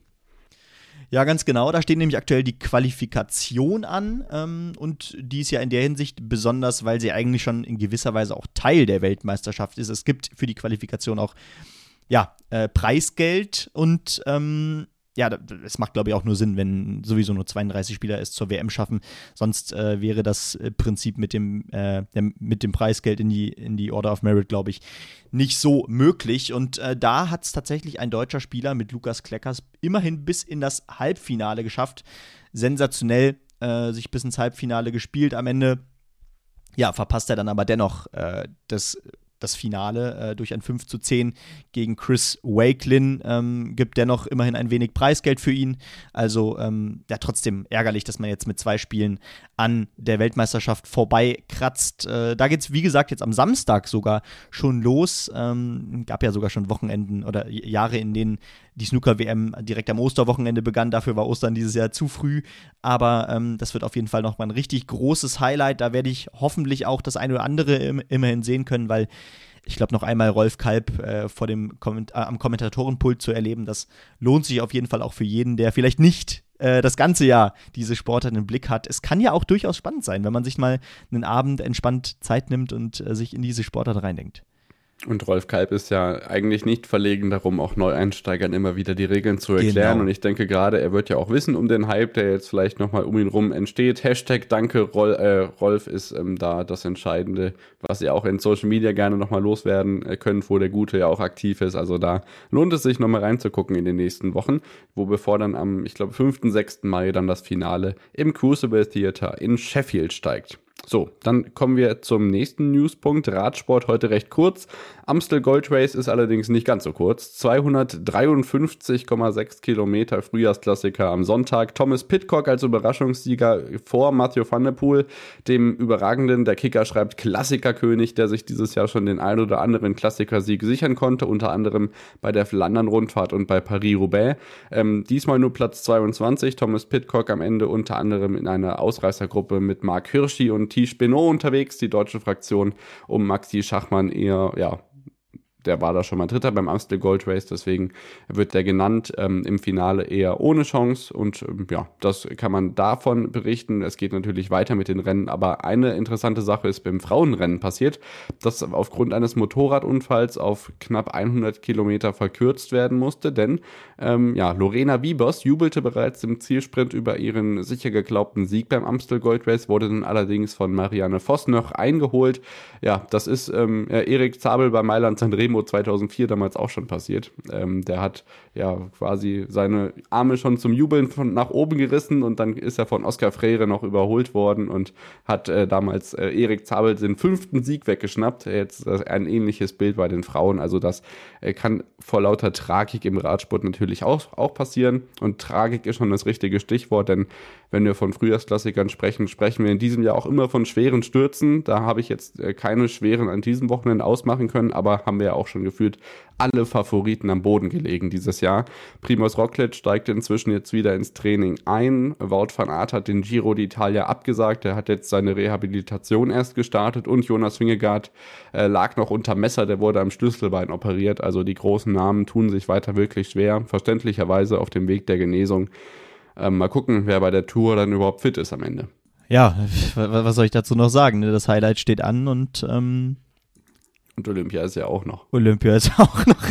Ja, ganz genau. Da steht nämlich aktuell die Qualifikation an ähm, und die ist ja in der Hinsicht besonders, weil sie eigentlich schon in gewisser Weise auch Teil der Weltmeisterschaft ist. Es gibt für die Qualifikation auch ja, äh, Preisgeld und ähm, ja, es macht, glaube ich, auch nur Sinn, wenn sowieso nur zweiunddreißig Spieler es zur W M schaffen. Sonst äh, wäre das Prinzip mit dem, äh, mit dem Preisgeld in die, in die Order of Merit, glaube ich, nicht so möglich. Und äh, da hat es tatsächlich ein deutscher Spieler mit Lukas Kleckers immerhin bis in das Halbfinale geschafft. Sensationell äh, sich bis ins Halbfinale gespielt. Am Ende, ja, verpasst er dann aber dennoch äh, das Das Finale äh, durch ein fünf zu zehn gegen Chris Wakelin, ähm, gibt dennoch immerhin ein wenig Preisgeld für ihn. Also ähm, ja, trotzdem ärgerlich, dass man jetzt mit zwei Spielen an der Weltmeisterschaft vorbeikratzt. Äh, da geht es, wie gesagt, jetzt am Samstag sogar schon los. Ähm, gab ja sogar schon Wochenenden oder Jahre, in denen die Snooker-W M direkt am Osterwochenende begann. Dafür war Ostern dieses Jahr zu früh. Aber ähm, das wird auf jeden Fall nochmal ein richtig großes Highlight. Da werde ich hoffentlich auch das eine oder andere im, immerhin sehen können, weil ich glaube, noch einmal Rolf Kalb äh, vor dem Komment- äh, am Kommentatorenpult zu erleben, das lohnt sich auf jeden Fall auch für jeden, der vielleicht nicht äh, das ganze Jahr diese Sportart im Blick hat. Es kann ja auch durchaus spannend sein, wenn man sich mal einen Abend entspannt Zeit nimmt und äh, sich in diese Sportart reindenkt. Und Rolf Kalb ist ja eigentlich nicht verlegen darum, auch Neueinsteigern immer wieder die Regeln zu erklären. Genau. Und ich denke gerade, er wird ja auch wissen um den Hype, der jetzt vielleicht nochmal um ihn rum entsteht. Hashtag Danke Rolf, äh, Rolf ist ähm, da das Entscheidende, was ihr auch in Social Media gerne nochmal loswerden äh, könnt, wo der Gute ja auch aktiv ist. Also da lohnt es sich nochmal reinzugucken in den nächsten Wochen, wo bevor dann am, ich glaube, fünften, sechsten Mai dann das Finale im Crucible Theater in Sheffield steigt. So, dann kommen wir zum nächsten Newspunkt. Radsport heute recht kurz. Amstel Gold Race ist allerdings nicht ganz so kurz. zweihundertdreiundfünfzig Komma sechs Kilometer Frühjahrsklassiker am Sonntag. Thomas Pidcock als Überraschungssieger vor Mathieu van der Poel, dem überragenden, der Kicker schreibt, Klassikerkönig, der sich dieses Jahr schon den ein oder anderen Klassikersieg sichern konnte, unter anderem bei der Flandern-Rundfahrt und bei Paris-Roubaix. Ähm, diesmal nur Platz zweiundzwanzig. Thomas Pidcock am Ende unter anderem in einer Ausreißergruppe mit Marc Hirschi und Tish Benoit unterwegs, die deutsche Fraktion um Maxi Schachmann eher, ja, der war da schon mal Dritter beim Amstel Gold Race, deswegen wird der genannt, ähm, im Finale eher ohne Chance und ähm, ja, das kann man davon berichten. Es geht natürlich weiter mit den Rennen, aber eine interessante Sache ist beim Frauenrennen passiert, das aufgrund eines Motorradunfalls auf knapp hundert Kilometer verkürzt werden musste, denn ähm, ja, Lorena Wiebers jubelte bereits im Zielsprint über ihren sicher geglaubten Sieg beim Amstel Gold Race, wurde dann allerdings von Marianne Voss noch eingeholt. Ja, das ist ähm, Erik Zabel bei Mailand Sanremo zweitausendvier damals auch schon passiert. Ähm, der hat ja quasi seine Arme schon zum Jubeln von nach oben gerissen und dann ist er von Oscar Freire noch überholt worden und hat äh, damals äh, Erik Zabel den fünften Sieg weggeschnappt. Jetzt äh, ein ähnliches Bild bei den Frauen. Also das äh, kann vor lauter Tragik im Radsport natürlich auch, auch passieren. Und Tragik ist schon das richtige Stichwort, denn wenn wir von Frühjahrsklassikern sprechen, sprechen wir in diesem Jahr auch immer von schweren Stürzen. Da habe ich jetzt äh, keine schweren an diesem Wochenende ausmachen können, aber haben wir ja auch schon gefühlt alle Favoriten am Boden gelegen dieses Jahr. Primož Roglič steigt inzwischen jetzt wieder ins Training ein. Wout van Aert hat den Giro d'Italia abgesagt. Er hat jetzt seine Rehabilitation erst gestartet und Jonas Vingegaard äh, lag noch unter Messer. Der wurde am Schlüsselbein operiert. Also die großen Namen tun sich weiter wirklich schwer. Verständlicherweise auf dem Weg der Genesung. Ähm, mal gucken, wer bei der Tour dann überhaupt fit ist am Ende. Ja, was soll ich dazu noch sagen? Das Highlight steht an und ähm Und Olympia ist ja auch noch. Olympia ist auch noch.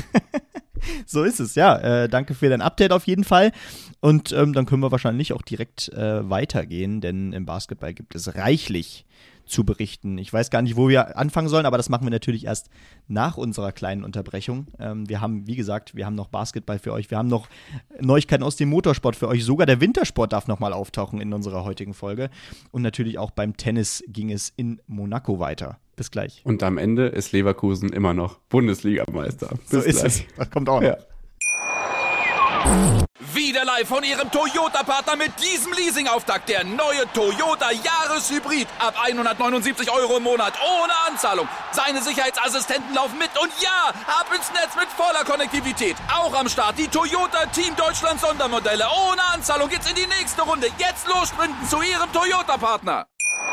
So ist es, ja. Äh, danke für dein Update auf jeden Fall. Und ähm, dann können wir wahrscheinlich auch direkt äh, weitergehen, denn im Basketball gibt es reichlich zu berichten. Ich weiß gar nicht, wo wir anfangen sollen, aber das machen wir natürlich erst nach unserer kleinen Unterbrechung. Ähm, wir haben, wie gesagt, wir haben noch Basketball für euch, wir haben noch Neuigkeiten aus dem Motorsport für euch. Sogar der Wintersport darf nochmal auftauchen in unserer heutigen Folge. Und natürlich auch beim Tennis ging es in Monaco weiter. Bis gleich. Und am Ende ist Leverkusen immer noch Bundesligameister. Bis so ist gleich. es. Das kommt auch noch. Ja. Wieder ihr live von ihrem Toyota-Partner mit diesem Leasing-Auftakt. Der neue Toyota Jahreshybrid. Ab hundertneunundsiebzig Euro im Monat. Ohne Anzahlung. Seine Sicherheitsassistenten laufen mit. Und ja, ab ins Netz mit voller Konnektivität. Auch am Start die Toyota Team Deutschland Sondermodelle. Ohne Anzahlung geht's in die nächste Runde. Jetzt los sprinten zu ihrem Toyota-Partner.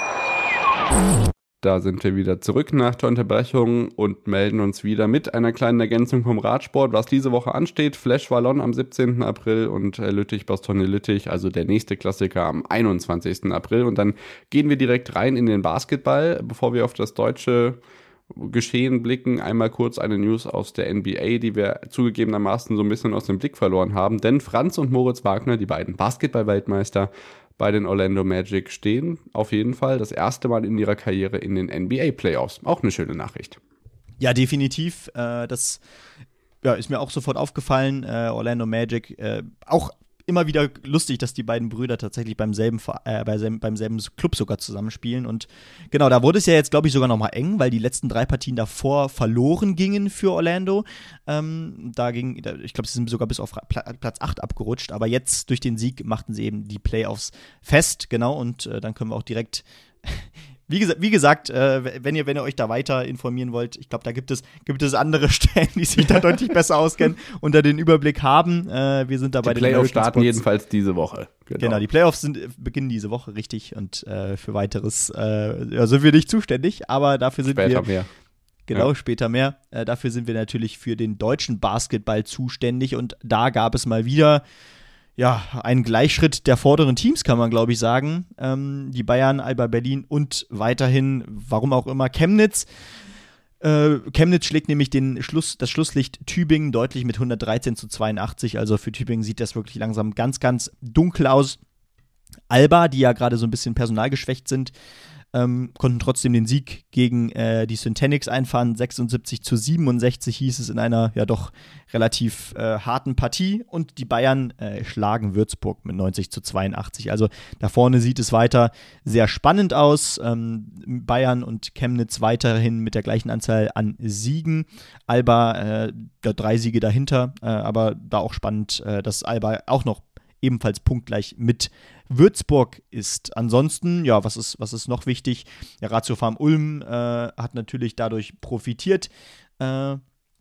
Da sind wir wieder zurück nach der Unterbrechung und melden uns wieder mit einer kleinen Ergänzung vom Radsport, was diese Woche ansteht. Flash Wallon am siebzehnten April und Lüttich-Bastogne-Lüttich, also der nächste Klassiker am einundzwanzigsten April. Und dann gehen wir direkt rein in den Basketball, bevor wir auf das deutsche Geschehen blicken. Einmal kurz eine News aus der N B A, die wir zugegebenermaßen so ein bisschen aus dem Blick verloren haben. Denn Franz und Moritz Wagner, die beiden Basketball-Weltmeister, bei den Orlando Magic stehen auf jeden Fall das erste Mal in ihrer Karriere in den N B A-Playoffs. Auch eine schöne Nachricht. Ja, definitiv. Äh, das ja, ist mir auch sofort aufgefallen. Äh, Orlando Magic, äh, auch immer wieder lustig, dass die beiden Brüder tatsächlich beim selben, äh, bei selben, beim selben Club sogar zusammenspielen. Und genau, da wurde es ja jetzt, glaube ich, sogar noch mal eng, weil die letzten drei Partien davor verloren gingen für Orlando. Ähm, da ging, ich glaube, sie sind sogar bis auf Platz acht abgerutscht. Aber jetzt durch den Sieg machten sie eben die Playoffs fest. Genau, und äh, dann können wir auch direkt Wie, gesa- wie gesagt, äh, wenn ihr, wenn ihr euch da weiter informieren wollt, ich glaube, da gibt es, gibt es andere Stellen, die sich da deutlich besser auskennen und da den Überblick haben. Äh, wir sind da bei die den Playoffs starten jedenfalls diese Woche. Genau, genau die Playoffs sind, beginnen diese Woche, richtig. Und äh, für weiteres äh, ja, sind wir nicht zuständig, aber dafür sind Später wir mehr. Genau, ja. später mehr. Äh, dafür sind wir natürlich für den deutschen Basketball zuständig und da gab es mal wieder ja, ein Gleichschritt der vorderen Teams, kann man, glaube ich, sagen. Ähm, die Bayern, Alba Berlin und weiterhin, warum auch immer, Chemnitz. Äh, Chemnitz schlägt nämlich den Schluss, das Schlusslicht Tübingen deutlich mit hundertdreizehn zu zweiundachtzig. Also für Tübingen sieht das wirklich langsam ganz, ganz dunkel aus. Alba, die ja gerade so ein bisschen personalgeschwächt sind, Ähm, konnten trotzdem den Sieg gegen äh, die Syntanix einfahren. sechsundsiebzig zu siebenundsechzig hieß es in einer ja doch relativ äh, harten Partie. Und die Bayern äh, schlagen Würzburg mit neunzig zu zweiundachtzig. Also da vorne sieht es weiter sehr spannend aus. Ähm, Bayern und Chemnitz weiterhin mit der gleichen Anzahl an Siegen. Alba, äh, ja, drei Siege dahinter. Äh, aber da auch spannend, äh, dass Alba auch noch ebenfalls punktgleich mit Würzburg ist. Ansonsten, ja, was ist, was ist noch wichtig? Der Ratio Farm Ulm äh, hat natürlich dadurch profitiert, äh,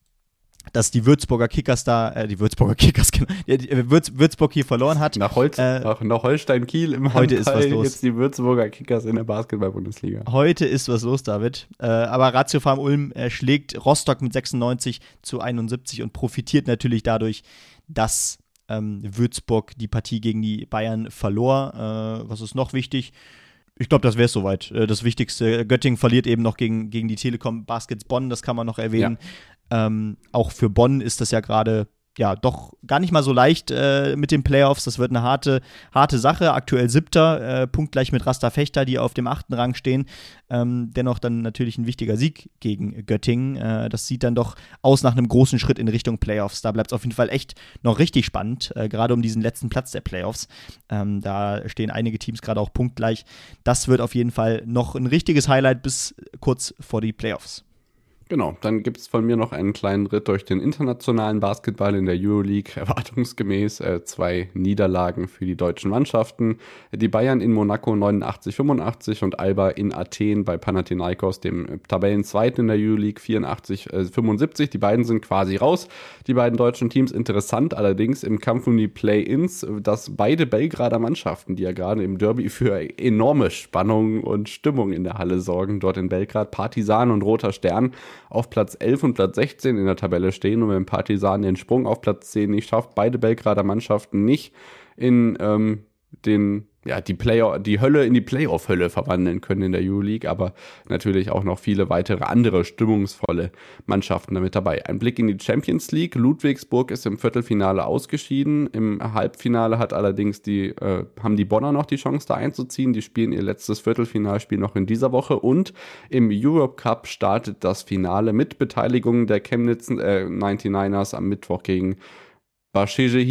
dass die Würzburger Kickers da, äh, die Würzburger Kickers, genau, die, Würz, Würzburg hier verloren hat. Nach, Holz, äh, nach, nach Holstein-Kiel im Heute Handball, ist was los. Jetzt die Würzburger Kickers in der Basketball-Bundesliga. Heute ist was los, David. Äh, aber Ratio Farm Ulm äh, schlägt Rostock mit sechsundneunzig zu einundsiebzig und profitiert natürlich dadurch, dass Ähm, Würzburg die Partie gegen die Bayern verlor. Äh, was ist noch wichtig? Ich glaube, das wäre es soweit. Äh, das Wichtigste, Göttingen verliert eben noch gegen, gegen die Telekom Baskets Bonn, das kann man noch erwähnen. Ja. Ähm, auch für Bonn ist das ja gerade ja doch gar nicht mal so leicht äh, mit den Playoffs. Das wird eine harte, harte Sache. Aktuell siebter, äh, punktgleich mit Rasta Fechter, die auf dem achten Rang stehen. Ähm, dennoch dann natürlich ein wichtiger Sieg gegen Göttingen. Äh, das sieht dann doch aus nach einem großen Schritt in Richtung Playoffs. Da bleibt es auf jeden Fall echt noch richtig spannend, äh, gerade um diesen letzten Platz der Playoffs. Ähm, da stehen einige Teams gerade auch punktgleich. Das wird auf jeden Fall noch ein richtiges Highlight bis kurz vor die Playoffs. Genau, dann gibt es von mir noch einen kleinen Ritt durch den internationalen Basketball in der Euroleague. Erwartungsgemäß äh, zwei Niederlagen für die deutschen Mannschaften. Die Bayern in Monaco neunundachtzig fünfundachtzig und Alba in Athen bei Panathinaikos, dem Tabellenzweiten in der Euroleague, vierundachtzig fünfundsiebzig. Die beiden sind quasi raus. Die beiden deutschen Teams interessant allerdings im Kampf um die Play-Ins, dass beide Belgrader Mannschaften, die ja gerade im Derby für enorme Spannung und Stimmung in der Halle sorgen, dort in Belgrad, Partizan und Roter Stern, auf Platz elf und Platz sechzehn in der Tabelle stehen und wenn Partizan den Sprung auf Platz zehn nicht schafft, beide Belgrader Mannschaften nicht in ähm, den ja, die Playoff, die Hölle in die Playoff-Hölle verwandeln können in der Euroleague, aber natürlich auch noch viele weitere andere stimmungsvolle Mannschaften damit dabei. Ein Blick in die Champions League. Ludwigsburg ist im Viertelfinale ausgeschieden. Im Halbfinale hat allerdings die, äh, haben die Bonner noch die Chance, da einzuziehen. Die spielen ihr letztes Viertelfinalspiel noch in dieser Woche und im Europe Cup startet das Finale mit Beteiligung der Chemnitz äh, neunundneunzigers am Mittwoch gegen Başakşehir.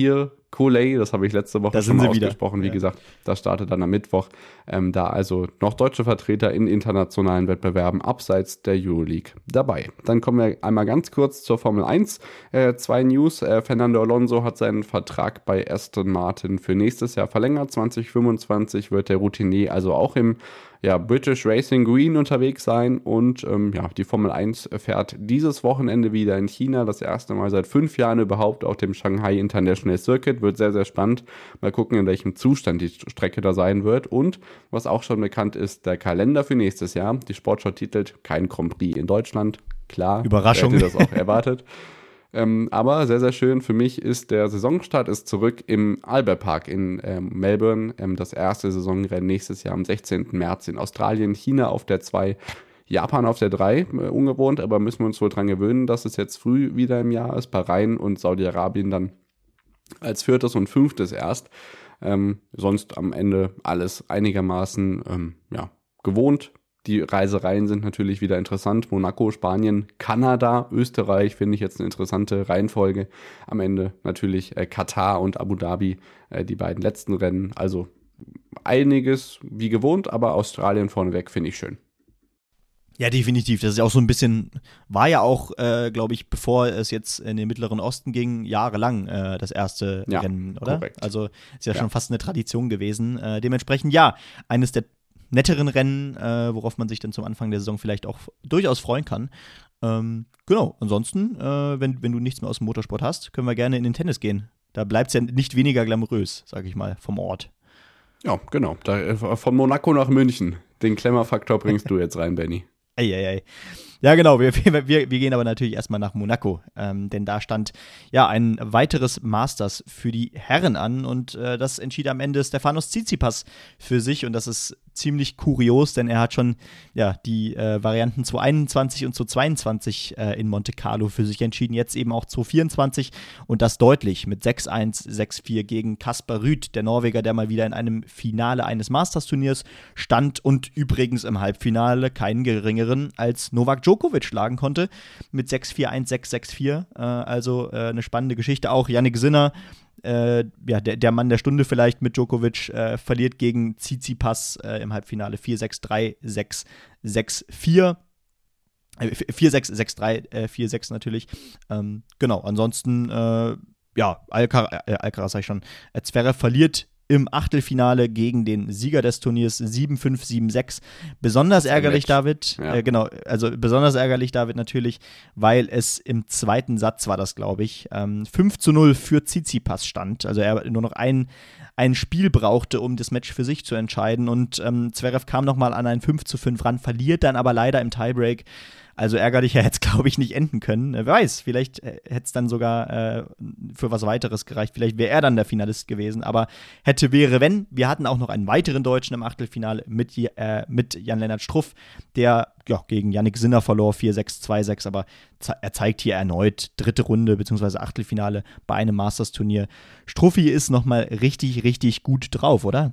Cholet, das habe ich letzte Woche da schon mal sie ausgesprochen. Wieder. Wie ja. gesagt, das startet dann am Mittwoch. Ähm, da also noch deutsche Vertreter in internationalen Wettbewerben abseits der Euroleague dabei. Dann kommen wir einmal ganz kurz zur Formel eins. Äh, zwei News. Äh, Fernando Alonso hat seinen Vertrag bei Aston Martin für nächstes Jahr verlängert. zwanzig fünfundzwanzig wird der Routinier also auch im ja, British Racing Green unterwegs sein und ähm, ja, die Formel eins fährt dieses Wochenende wieder in China, das erste Mal seit fünf Jahren überhaupt auf dem Shanghai International Circuit, wird sehr, sehr spannend. Mal gucken, in welchem Zustand die Strecke da sein wird und was auch schon bekannt ist, der Kalender für nächstes Jahr. Die Sportschau titelt kein Grand Prix in Deutschland, klar, Überraschung. wer hätte das auch erwartet. Ähm, aber sehr, sehr schön für mich ist, der Saisonstart ist zurück im Albert Park in ähm, Melbourne. Ähm, das erste Saisonrennen nächstes Jahr am sechzehnten März in Australien, China auf der zwei, Japan auf der drei. Äh, ungewohnt, aber müssen wir uns wohl dran gewöhnen, dass es jetzt früh wieder im Jahr ist. Bahrain und Saudi-Arabien dann als viertes und fünftes erst. Ähm, sonst am Ende alles einigermaßen ähm, ja, gewohnt. Die Reisereien sind natürlich wieder interessant. Monaco, Spanien, Kanada, Österreich finde ich jetzt eine interessante Reihenfolge. Am Ende natürlich äh, Katar und Abu Dhabi, äh, die beiden letzten Rennen. Also einiges wie gewohnt, aber Australien vorneweg finde ich schön. Ja, definitiv. Das ist ja auch so ein bisschen, war ja auch, äh, glaube ich, bevor es jetzt in den Mittleren Osten ging, jahrelang äh, das erste ja, Rennen, oder? Korrekt. Also ist ja, ja schon fast eine Tradition gewesen. Äh, dementsprechend, ja, eines der netteren Rennen, äh, worauf man sich dann zum Anfang der Saison vielleicht auch durchaus freuen kann. Ähm, genau, ansonsten, äh, wenn, wenn du nichts mehr aus dem Motorsport hast, können wir gerne in den Tennis gehen. Da bleibt es ja nicht weniger glamourös, sag ich mal, vom Ort. Ja, genau. Da, äh, von Monaco nach München. Den Klemmerfaktor bringst du jetzt rein, Benny. Eieiei. Ja, genau, wir, wir, wir gehen aber natürlich erstmal nach Monaco, ähm, denn da stand ja ein weiteres Masters für die Herren an und äh, das entschied am Ende Stefanos Tsitsipas für sich und das ist ziemlich kurios, denn er hat schon ja die äh, Varianten zweihunderteinundzwanzig und zweihundertzweiundzwanzig äh, in Monte Carlo für sich entschieden, jetzt eben auch zweihundertvierundzwanzig und das deutlich mit sechs eins, sechs vier gegen Kasper Rüth, der Norweger, der mal wieder in einem Finale eines Masters-Turniers stand und übrigens im Halbfinale keinen geringeren als Novak Djokovic schlagen konnte mit sechs vier, eins sechs, sechs vier, äh, also äh, eine spannende Geschichte. Auch Jannik Sinner, äh, ja, der, der Mann der Stunde vielleicht mit Djokovic, äh, verliert gegen Tsitsipas äh, im Halbfinale vier sechs, drei sechs, sechs vier. vier sechs, sechs drei, vier sechs natürlich. Ähm, genau, ansonsten, äh, ja, Alcaraz, äh, Alcaraz sag ich schon, äh, Zverev verliert im Achtelfinale gegen den Sieger des Turniers sieben fünf, sieben sechs. Besonders ärgerlich, David, ja. äh, genau, also besonders ärgerlich, David, natürlich, weil es im zweiten Satz war das, glaube ich, ähm, fünf zu null für Tsitsipas stand. Also er nur noch ein, ein Spiel brauchte, um das Match für sich zu entscheiden und ähm, Zverev kam nochmal an ein fünf zu fünf ran, verliert dann aber leider im Tiebreak. Also ärgerlicher hätte es, glaube ich, nicht enden können. Wer weiß, vielleicht hätte es dann sogar äh, für was weiteres gereicht. Vielleicht wäre er dann der Finalist gewesen. Aber hätte, wäre, wenn. Wir hatten auch noch einen weiteren Deutschen im Achtelfinale mit, äh, mit Jan-Lennart Struff, der ja, gegen Jannik Sinner verlor, vier sechs, zwei sechs. Aber ze- er zeigt hier erneut dritte Runde bzw. Achtelfinale bei einem Masters-Turnier. Struffi ist nochmal richtig, richtig gut drauf, oder?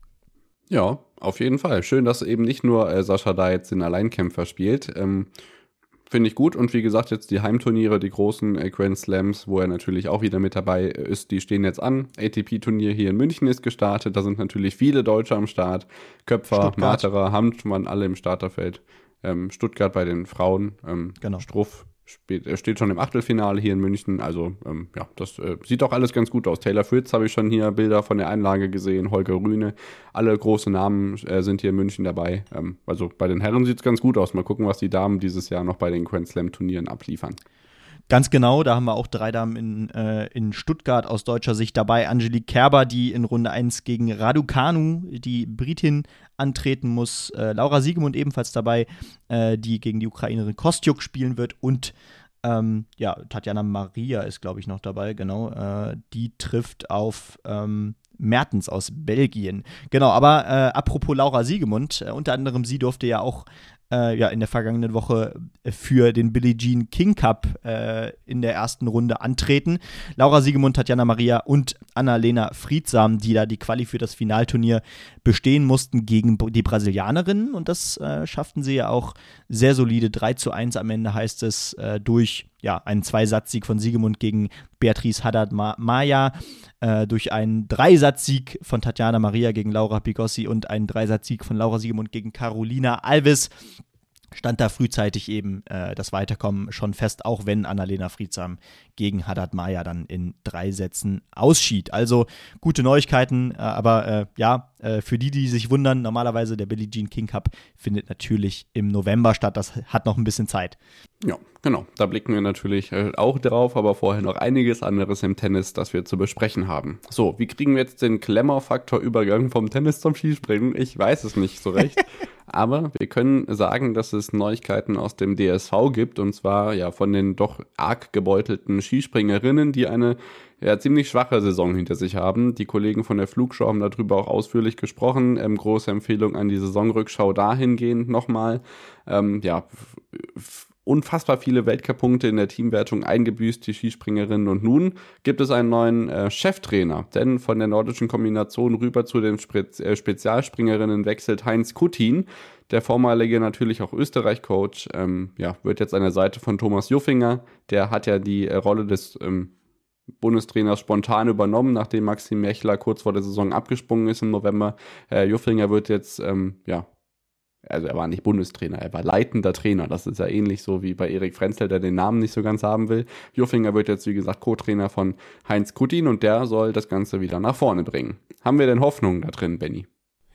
Ja, auf jeden Fall. Schön, dass eben nicht nur äh, Sascha da jetzt den Alleinkämpfer spielt. Ähm, Finde ich gut. Und wie gesagt, jetzt die Heimturniere, die großen äh, Grand Slams, wo er natürlich auch wieder mit dabei ist, die stehen jetzt an. A T P-Turnier hier in München ist gestartet. Da sind natürlich viele Deutsche am Start. Köpfer, Stuttgart. Materer, Hanfmann, alle im Starterfeld. Ähm, Stuttgart bei den Frauen. Ähm, Genau. Struff spielt, er steht schon im Achtelfinale hier in München. Also ähm, ja, das äh, sieht doch alles ganz gut aus. Taylor Fritz habe ich schon hier Bilder von der Einlage gesehen. Holger Rühne. Alle große Namen äh, sind hier in München dabei. Ähm, also bei den Herren sieht es ganz gut aus. Mal gucken, was die Damen dieses Jahr noch bei den Grand Slam Turnieren abliefern. Ganz genau, da haben wir auch drei Damen in, äh, in Stuttgart aus deutscher Sicht dabei. Angelique Kerber, die in Runde eins gegen Raducanu, die Britin, antreten muss. Äh, Laura Siegemund ebenfalls dabei, äh, die gegen die Ukrainerin Kostyuk spielen wird. Und ähm, ja, Tatjana Maria ist, glaube ich, noch dabei, genau. Äh, die trifft auf ähm, Mertens aus Belgien. Genau, aber äh, apropos Laura Siegemund, äh, unter anderem sie durfte ja auch Äh, ja, in der vergangenen Woche für den Billie Jean King Cup äh, in der ersten Runde antreten. Laura Siegemund, Tatjana Maria und Anna-Lena Friedsam, die da die Quali für das Finalturnier bestehen mussten gegen die Brasilianerinnen und das äh, schafften sie ja auch sehr solide. drei zu eins am Ende heißt es äh, durch ja, einen Zweisatzsieg von Siegemund gegen Beatrice Haddad-Maia, äh, durch einen Dreisatzsieg von Tatjana Maria gegen Laura Pigossi und einen Dreisatzsieg von Laura Siegemund gegen Carolina Alves, stand da frühzeitig eben äh, das Weiterkommen schon fest, auch wenn Annalena Friedsam gegen Haddad-Maia dann in drei Sätzen ausschied. Also gute Neuigkeiten, äh, aber äh, ja, äh, für die, die sich wundern, normalerweise der Billie Jean King Cup findet natürlich im November statt, das hat noch ein bisschen Zeit. Ja, genau, da blicken wir natürlich äh, auch drauf, aber vorher noch einiges anderes im Tennis, das wir zu besprechen haben. So, wie kriegen wir jetzt den Glamour-Faktor-Übergang vom Tennis zum Skispringen? Ich weiß es nicht so recht. Aber wir können sagen, dass es Neuigkeiten aus dem D S V gibt, und zwar ja von den doch arg gebeutelten Skispringerinnen, die eine ja ziemlich schwache Saison hinter sich haben. Die Kollegen von der Flugshow haben darüber auch ausführlich gesprochen. Ähm, große Empfehlung an die Saisonrückschau dahingehend nochmal. Ähm, ja, f- unfassbar viele Weltcup-Punkte in der Teamwertung eingebüßt, die Skispringerinnen. Und nun gibt es einen neuen äh, Cheftrainer, denn von der nordischen Kombination rüber zu den Spe- äh, Spezialspringerinnen wechselt Heinz Kuttin, der vormalige natürlich auch Österreich-Coach, ähm, ja, wird jetzt an der Seite von Thomas Juffinger. Der hat ja die äh, Rolle des ähm, Bundestrainers spontan übernommen, nachdem Maxim Mechler kurz vor der Saison abgesprungen ist im November. Äh, Juffinger wird jetzt, ähm, ja, also er war nicht Bundestrainer, er war leitender Trainer. Das ist ja ähnlich so wie bei Erik Frenzel, der den Namen nicht so ganz haben will. Juffinger wird jetzt, wie gesagt, Co-Trainer von Heinz Kuttin und der soll das Ganze wieder nach vorne bringen. Haben wir denn Hoffnung da drin, Benny?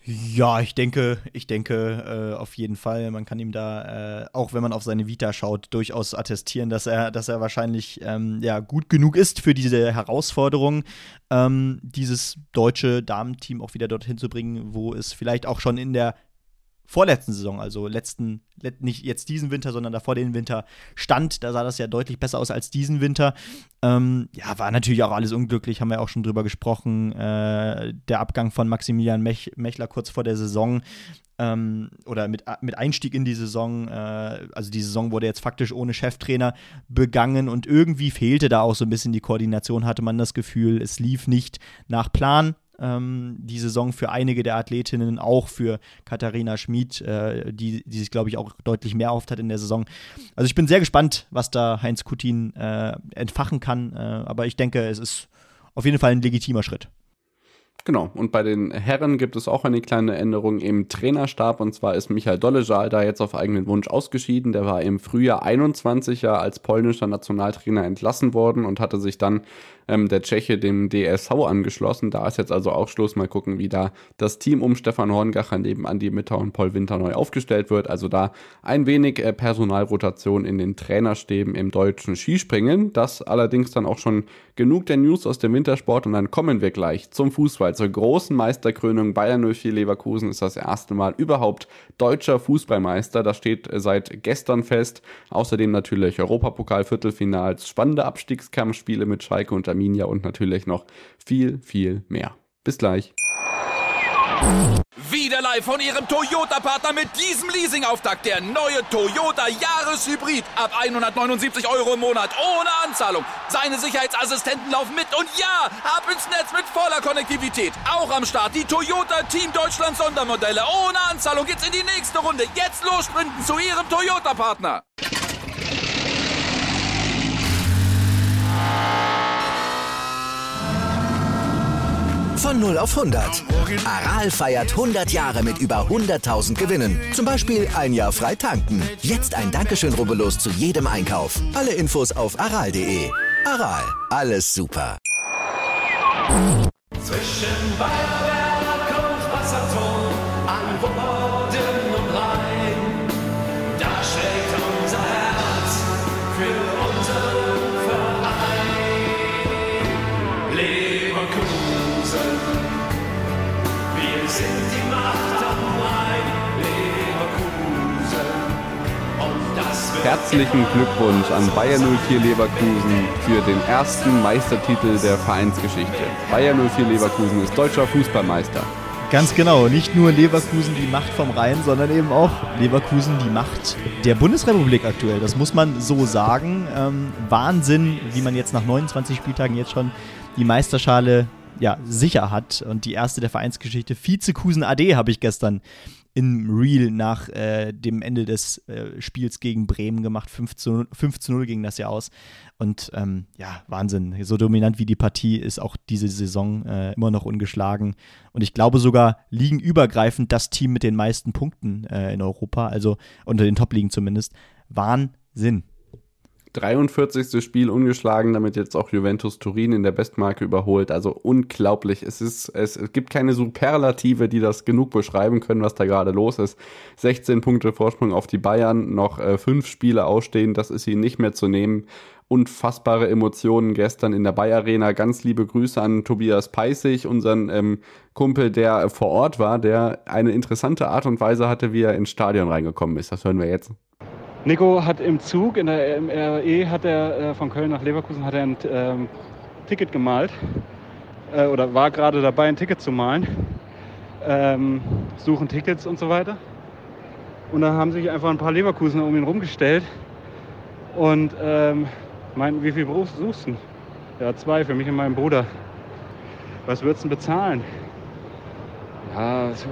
Ja, ich denke, ich denke äh, auf jeden Fall, man kann ihm da, äh, auch wenn man auf seine Vita schaut, durchaus attestieren, dass er, dass er wahrscheinlich ähm, ja, gut genug ist für diese Herausforderung, ähm, dieses deutsche Damenteam auch wieder dorthin zu bringen, wo es vielleicht auch schon in der vorletzten Saison, also letzten, nicht jetzt diesen Winter, sondern davor den Winter stand. Da sah das ja deutlich besser aus als diesen Winter. Ähm, ja, war natürlich auch alles unglücklich, haben wir auch schon drüber gesprochen. Äh, der Abgang von Maximilian Mech- Mechler kurz vor der Saison ähm, oder mit, mit Einstieg in die Saison, äh, also die Saison wurde jetzt faktisch ohne Cheftrainer begangen und irgendwie fehlte da auch so ein bisschen die Koordination, hatte man das Gefühl, es lief nicht nach Plan. Die Saison für einige der Athletinnen, auch für Katharina Schmid, äh, die, die sich, glaube ich, auch deutlich mehr erhofft hat in der Saison. Also ich bin sehr gespannt, was da Heinz Kuttin äh, entfachen kann, äh, aber ich denke, es ist auf jeden Fall ein legitimer Schritt. Genau, und bei den Herren gibt es auch eine kleine Änderung im Trainerstab, und zwar ist Michael Doležal da jetzt auf eigenen Wunsch ausgeschieden. Der war im Frühjahr einundzwanzig Jahre als polnischer Nationaltrainer entlassen worden und hatte sich dann ähm, der Tscheche dem D S V angeschlossen. Da ist jetzt also auch Schluss. Mal gucken, wie da das Team um Stefan Horngacher neben Andi Mitter und Paul Winter neu aufgestellt wird. Also da ein wenig äh, Personalrotation in den Trainerstäben im deutschen Skispringen. Das allerdings dann auch schon genug der News aus dem Wintersport, und dann kommen wir gleich zum Fußball. Zur großen Meisterkrönung. Bayern null vier Leverkusen ist das erste Mal überhaupt deutscher Fußballmeister. Das steht seit gestern fest. Außerdem natürlich Europapokal-Viertelfinals, spannende Abstiegskampfspiele mit Schalke und Arminia und natürlich noch viel, viel mehr. Bis gleich. Wieder live von Ihrem Toyota-Partner mit diesem Leasing-Auftakt. Der neue Toyota Jahreshybrid. Ab hundertneunundsiebzig Euro im Monat. Ohne Anzahlung. Seine Sicherheitsassistenten laufen mit. Und ja, ab ins Netz mit voller Konnektivität. Auch am Start die Toyota Team Deutschland Sondermodelle. Ohne Anzahlung geht's in die nächste Runde. Jetzt los sprinten zu Ihrem Toyota-Partner. Von null auf hundert. Aral feiert hundert Jahre mit über hunderttausend Gewinnen. Zum Beispiel ein Jahr frei tanken. Jetzt ein Dankeschön, rubbellos zu jedem Einkauf. Alle Infos auf aral punkt de. Aral, alles super. Zwischen Bayerwerk und Wasserturm, an Boden und Rhein, da schlägt unser Herz für unseren Verein. Leverkusen, wir sind die Macht am Rhein. Leverkusen, und das wird Herzlichen Glückwunsch an Bayer null vier Leverkusen für den ersten Meistertitel der Vereinsgeschichte. Bayer null vier Leverkusen ist deutscher Fußballmeister. Ganz genau, nicht nur Leverkusen die Macht vom Rhein, sondern eben auch Leverkusen die Macht der Bundesrepublik aktuell. Das muss man so sagen. Ähm, Wahnsinn, wie man jetzt nach neunundzwanzig Spieltagen jetzt schon die Meisterschale ja, sicher hat. Und die erste der Vereinsgeschichte, Vizekusen A D, habe ich gestern im Reel nach äh, dem Ende des äh, Spiels gegen Bremen gemacht. fünf zu null ging das ja aus. Und ähm, ja, Wahnsinn. So dominant wie die Partie ist auch diese Saison äh, immer noch ungeschlagen. Und ich glaube sogar ligenübergreifend das Team mit den meisten Punkten äh, in Europa, also unter den Top-Ligen zumindest. Wahnsinn. dreiundvierzigste Spiel ungeschlagen, damit jetzt auch Juventus Turin in der Bestmarke überholt. Also unglaublich. Es ist, es, es gibt keine Superlative, die das genug beschreiben können, was da gerade los ist. sechzehn Punkte Vorsprung auf die Bayern, noch äh, fünf Spiele ausstehen, das ist ihnen nicht mehr zu nehmen. Unfassbare Emotionen gestern in der Bayer Arena. Ganz liebe Grüße an Tobias Peissig, unseren ähm, Kumpel, der vor Ort war, der eine interessante Art und Weise hatte, wie er ins Stadion reingekommen ist. Das hören wir jetzt. Nico hat im Zug, in der im R E, hat er äh, von Köln nach Leverkusen hat er ein ähm, Ticket gemalt äh, oder war gerade dabei, ein Ticket zu malen. Ähm, suchen Tickets und so weiter. Und da haben sich einfach ein paar Leverkusener um ihn rumgestellt und ähm, meinten, wie viel Beruf suchst du? Ja, zwei, für mich und meinen Bruder. Was würdest du denn bezahlen? Ja, so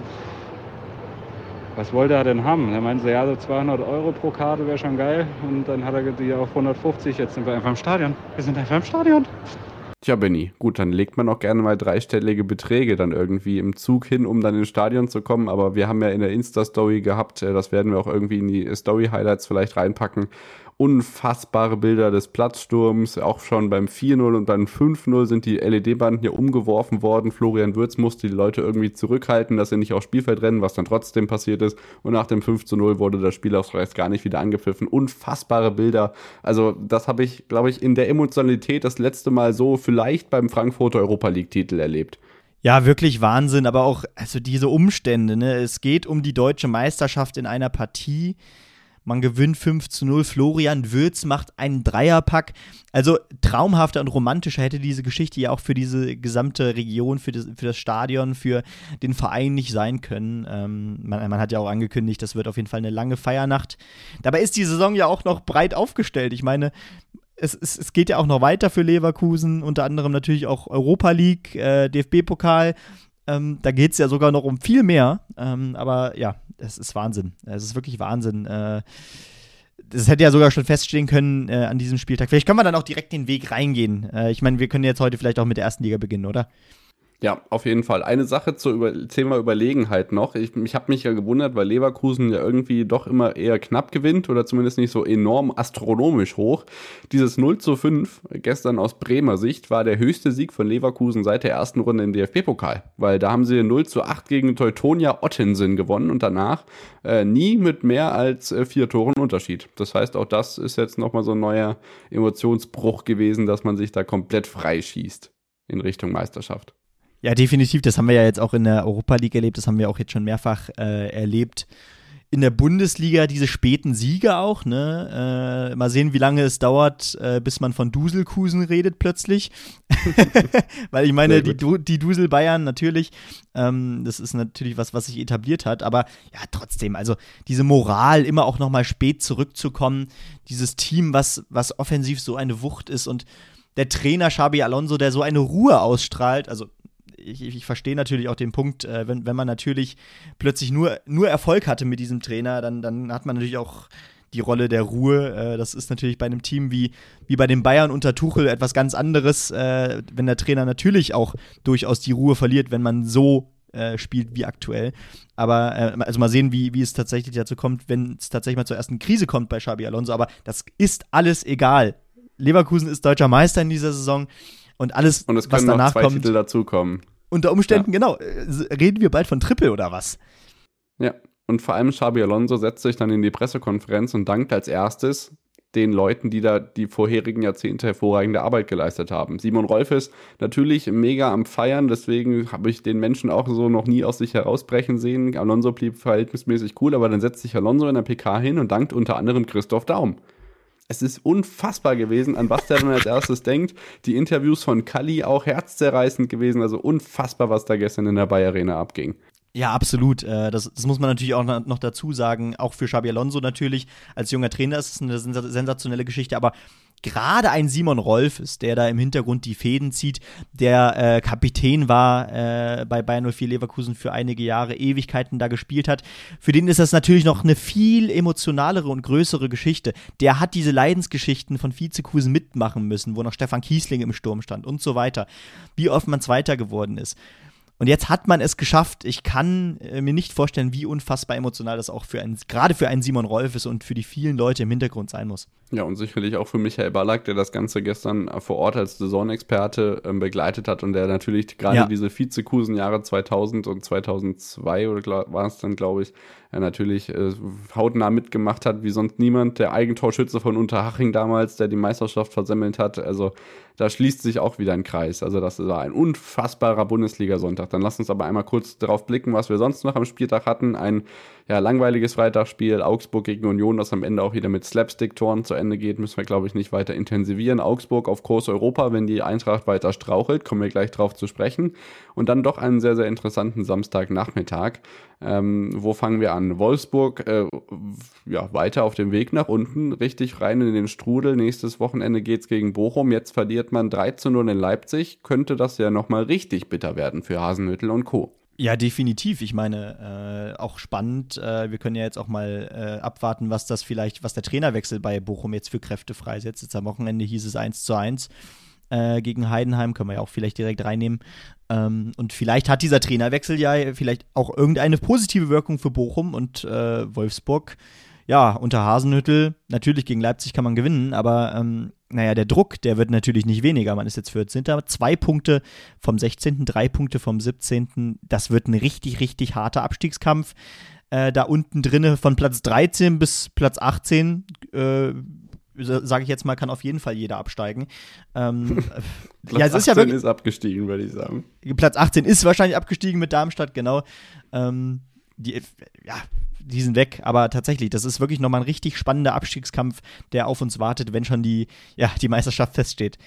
was wollte er denn haben? Er meinte, ja, so zweihundert Euro pro Karte wäre schon geil. Und dann hat er die auf hundertfünfzig. Jetzt sind wir einfach im Stadion. Wir sind einfach im Stadion. Tja, Benni, gut, dann legt man auch gerne mal dreistellige Beträge dann irgendwie im Zug hin, um dann ins Stadion zu kommen. Aber wir haben ja in der Insta-Story gehabt, das werden wir auch irgendwie in die Story-Highlights vielleicht reinpacken. Unfassbare Bilder des Platzsturms, auch schon beim vier null und beim fünf null sind die L E D-Banden hier umgeworfen worden. Florian Wirtz musste die Leute irgendwie zurückhalten, dass sie nicht aufs Spielfeld rennen, was dann trotzdem passiert ist. Und nach dem fünf zu null wurde das Spiel auch vielleicht gar nicht wieder angepfiffen. Unfassbare Bilder. Also das habe ich, glaube ich, in der Emotionalität das letzte Mal so vielleicht beim Frankfurter Europa-League-Titel erlebt. Ja, wirklich Wahnsinn, aber auch also diese Umstände, ne? Es geht um die deutsche Meisterschaft in einer Partie. Man gewinnt fünf zu null. Florian Wirtz macht einen Dreierpack. Also traumhafter und romantischer hätte diese Geschichte ja auch für diese gesamte Region, für das, für das Stadion, für den Verein nicht sein können. Ähm, man, man hat ja auch angekündigt, das wird auf jeden Fall eine lange Feiernacht. Dabei ist die Saison ja auch noch breit aufgestellt. Ich meine, es, es, es geht ja auch noch weiter für Leverkusen, unter anderem natürlich auch Europa League, äh, D F B-Pokal. Ähm, da geht es ja sogar noch um viel mehr. Ähm, aber ja, es ist Wahnsinn. Es ist wirklich Wahnsinn. Äh, das hätte ja sogar schon feststehen können äh, an diesem Spieltag. Vielleicht können wir dann auch direkt den Weg reingehen. Äh, ich meine, wir können jetzt heute vielleicht auch mit der ersten Liga beginnen, oder? Ja, auf jeden Fall. Eine Sache zur Über- Thema Überlegenheit noch. Ich, ich habe mich ja gewundert, weil Leverkusen ja irgendwie doch immer eher knapp gewinnt oder zumindest nicht so enorm astronomisch hoch. Dieses null zu fünf gestern aus Bremer Sicht war der höchste Sieg von Leverkusen seit der ersten Runde im D F B-Pokal. Weil da haben sie null zu acht gegen Teutonia Ottensen gewonnen und danach äh, nie mit mehr als äh, vier Toren Unterschied. Das heißt, auch das ist jetzt nochmal so ein neuer Emotionsbruch gewesen, dass man sich da komplett freischießt in Richtung Meisterschaft. Ja, definitiv. Das haben wir ja jetzt auch in der Europa League erlebt. Das haben wir auch jetzt schon mehrfach äh, erlebt. In der Bundesliga diese späten Siege auch, ne? Äh, mal sehen, wie lange es dauert, äh, bis man von Duselkusen redet plötzlich. Weil ich meine, die, du- die Dusel Bayern natürlich, ähm, das ist natürlich was, was sich etabliert hat. Aber ja, trotzdem, also diese Moral, immer auch nochmal spät zurückzukommen. Dieses Team, was, was offensiv so eine Wucht ist und der Trainer Xabi Alonso, der so eine Ruhe ausstrahlt, also Ich, ich verstehe natürlich auch den Punkt, äh, wenn, wenn man natürlich plötzlich nur, nur Erfolg hatte mit diesem Trainer, dann, dann hat man natürlich auch die Rolle der Ruhe. Äh, das ist natürlich bei einem Team wie, wie bei den Bayern unter Tuchel etwas ganz anderes, äh, wenn der Trainer natürlich auch durchaus die Ruhe verliert, wenn man so äh, spielt wie aktuell. Aber äh, also mal sehen, wie, wie es tatsächlich dazu kommt, wenn es tatsächlich mal zur ersten Krise kommt bei Xabi Alonso. Aber das ist alles egal. Leverkusen ist deutscher Meister in dieser Saison. Und alles, Und es was können danach noch zwei kommt, Titel dazukommen. unter Umständen, ja. genau, reden wir bald von Triple oder was? Ja, und vor allem Xabi Alonso setzt sich dann in die Pressekonferenz und dankt als erstes den Leuten, die da die vorherigen Jahrzehnte hervorragende Arbeit geleistet haben. Simon Rolf ist natürlich mega am Feiern, deswegen habe ich den Menschen auch so noch nie aus sich herausbrechen sehen. Alonso blieb verhältnismäßig cool, aber dann setzt sich Alonso in der P K hin und dankt unter anderem Christoph Daum. Es ist unfassbar gewesen, an was der dann als erstes denkt. Die Interviews von Kalli auch herzzerreißend gewesen. Also unfassbar, was da gestern in der Bayer Arena abging. Ja, absolut. Äh, das, das muss man natürlich auch noch dazu sagen. Auch für Xabi Alonso natürlich. Als junger Trainer ist es eine sensationelle Geschichte. Aber gerade ein Simon Rolfes, der da im Hintergrund die Fäden zieht, der äh, Kapitän war äh, bei Bayer null vier Leverkusen für einige Jahre, Ewigkeiten da gespielt hat, für den ist das natürlich noch eine viel emotionalere und größere Geschichte. Der hat diese Leidensgeschichten von Vizekusen mitmachen müssen, wo noch Stefan Kiesling im Sturm stand und so weiter. Wie oft man Zweiter geworden ist. Und jetzt hat man es geschafft. Ich kann äh, mir nicht vorstellen, wie unfassbar emotional das auch für einen, gerade für einen Simon Rolfes und für die vielen Leute im Hintergrund sein muss. Ja, und sicherlich auch für Michael Ballack, der das Ganze gestern vor Ort als Saisonexperte ähm, begleitet hat und der natürlich gerade Ja. diese Vizekusen-Jahre zweitausend und zweitausendzwei oder glaub, war es dann, glaube ich, äh, natürlich äh, hautnah mitgemacht hat, wie sonst niemand. Der Eigentorschütze von Unterhaching damals, der die Meisterschaft versemmelt hat. Also da schließt sich auch wieder ein Kreis. Also das war ein unfassbarer Bundesliga-Sonntag. Dann lass uns aber einmal kurz darauf blicken, was wir sonst noch am Spieltag hatten. Ein ja, langweiliges Freitagsspiel, Augsburg gegen Union, das am Ende auch wieder mit Slapstick-Toren zu Ende geht, müssen wir, glaube ich, nicht weiter intensivieren. Augsburg auf Kurs Europa, wenn die Eintracht weiter strauchelt, kommen wir gleich drauf zu sprechen. Und dann doch einen sehr, sehr interessanten Samstagnachmittag. Ähm, wo fangen wir an? Wolfsburg, äh, ja, weiter auf dem Weg nach unten, richtig rein in den Strudel. Nächstes Wochenende geht's gegen Bochum. Jetzt verliert man drei zu null in Leipzig. Könnte das ja nochmal richtig bitter werden für Hasenhüttl und Co. Ja, definitiv. Ich meine, äh, auch spannend. Äh, wir können ja jetzt auch mal äh, abwarten, was das vielleicht, was der Trainerwechsel bei Bochum jetzt für Kräfte freisetzt. Jetzt am Wochenende hieß es eins zu eins äh, gegen Heidenheim, können wir ja auch vielleicht direkt reinnehmen. Ähm, und vielleicht hat dieser Trainerwechsel ja vielleicht auch irgendeine positive Wirkung für Bochum und äh, Wolfsburg. Ja, unter Hasenhüttl, natürlich gegen Leipzig kann man gewinnen, aber ähm, naja, der Druck, der wird natürlich nicht weniger. Man ist jetzt vierzehnter Zwei Punkte vom sechzehnten, drei Punkte vom siebzehnten Das wird ein richtig, richtig harter Abstiegskampf. Äh, da unten drinne von Platz dreizehn bis Platz achtzehn, äh, sage ich jetzt mal, kann auf jeden Fall jeder absteigen. Ähm, Platz ja, es ist ja wirklich, ist abgestiegen, würde ich sagen. Platz achtzehn ist wahrscheinlich abgestiegen mit Darmstadt, genau. Ähm, die, ja, die sind weg, aber tatsächlich, das ist wirklich nochmal ein richtig spannender Abstiegskampf, der auf uns wartet, wenn schon die, ja, die Meisterschaft feststeht.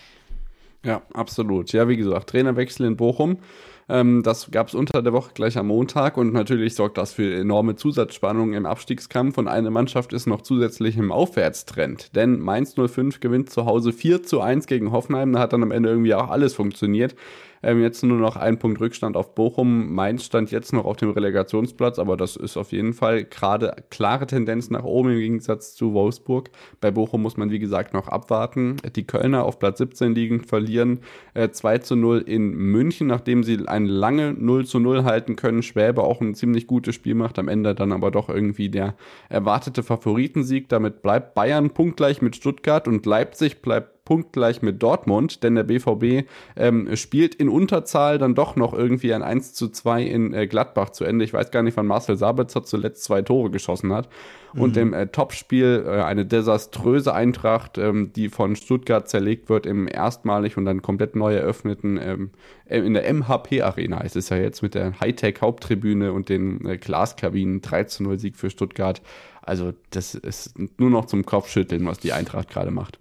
Ja, absolut. Ja, wie gesagt, Trainerwechsel in Bochum. Ähm, das gab es unter der Woche gleich am Montag und natürlich sorgt das für enorme Zusatzspannung im Abstiegskampf und eine Mannschaft ist noch zusätzlich im Aufwärtstrend, denn Mainz null fünf gewinnt zu Hause vier zu eins gegen Hoffenheim, da hat dann am Ende irgendwie auch alles funktioniert. Ähm, jetzt nur noch ein Punkt Rückstand auf Bochum. Mainz stand jetzt noch auf dem Relegationsplatz, aber das ist auf jeden Fall gerade klare Tendenz nach oben im Gegensatz zu Wolfsburg. Bei Bochum muss man, wie gesagt, noch abwarten. Die Kölner auf Platz siebzehn liegen, verlieren äh, zwei zu null in München, nachdem sie ein lange null zu null halten können. Schwäbe auch ein ziemlich gutes Spiel macht, am Ende dann aber doch irgendwie der erwartete Favoritensieg. Damit bleibt Bayern punktgleich mit Stuttgart und Leipzig bleibt punktgleich mit Dortmund, denn der B V B ähm, spielt in Unterzahl dann doch noch irgendwie ein eins zu zwei in äh, Gladbach zu Ende. Ich weiß gar nicht, wann Marcel Sabitzer zuletzt zwei Tore geschossen hat. Mhm. Und im äh, Topspiel äh, eine desaströse Eintracht, ähm, die von Stuttgart zerlegt wird im erstmalig und dann komplett neu eröffneten ähm, in der M H P-Arena. Es ist ja jetzt mit der Hightech-Haupttribüne und den äh, Glaskabinen drei zu null Sieg für Stuttgart. Also das ist nur noch zum Kopfschütteln, was die Eintracht gerade macht.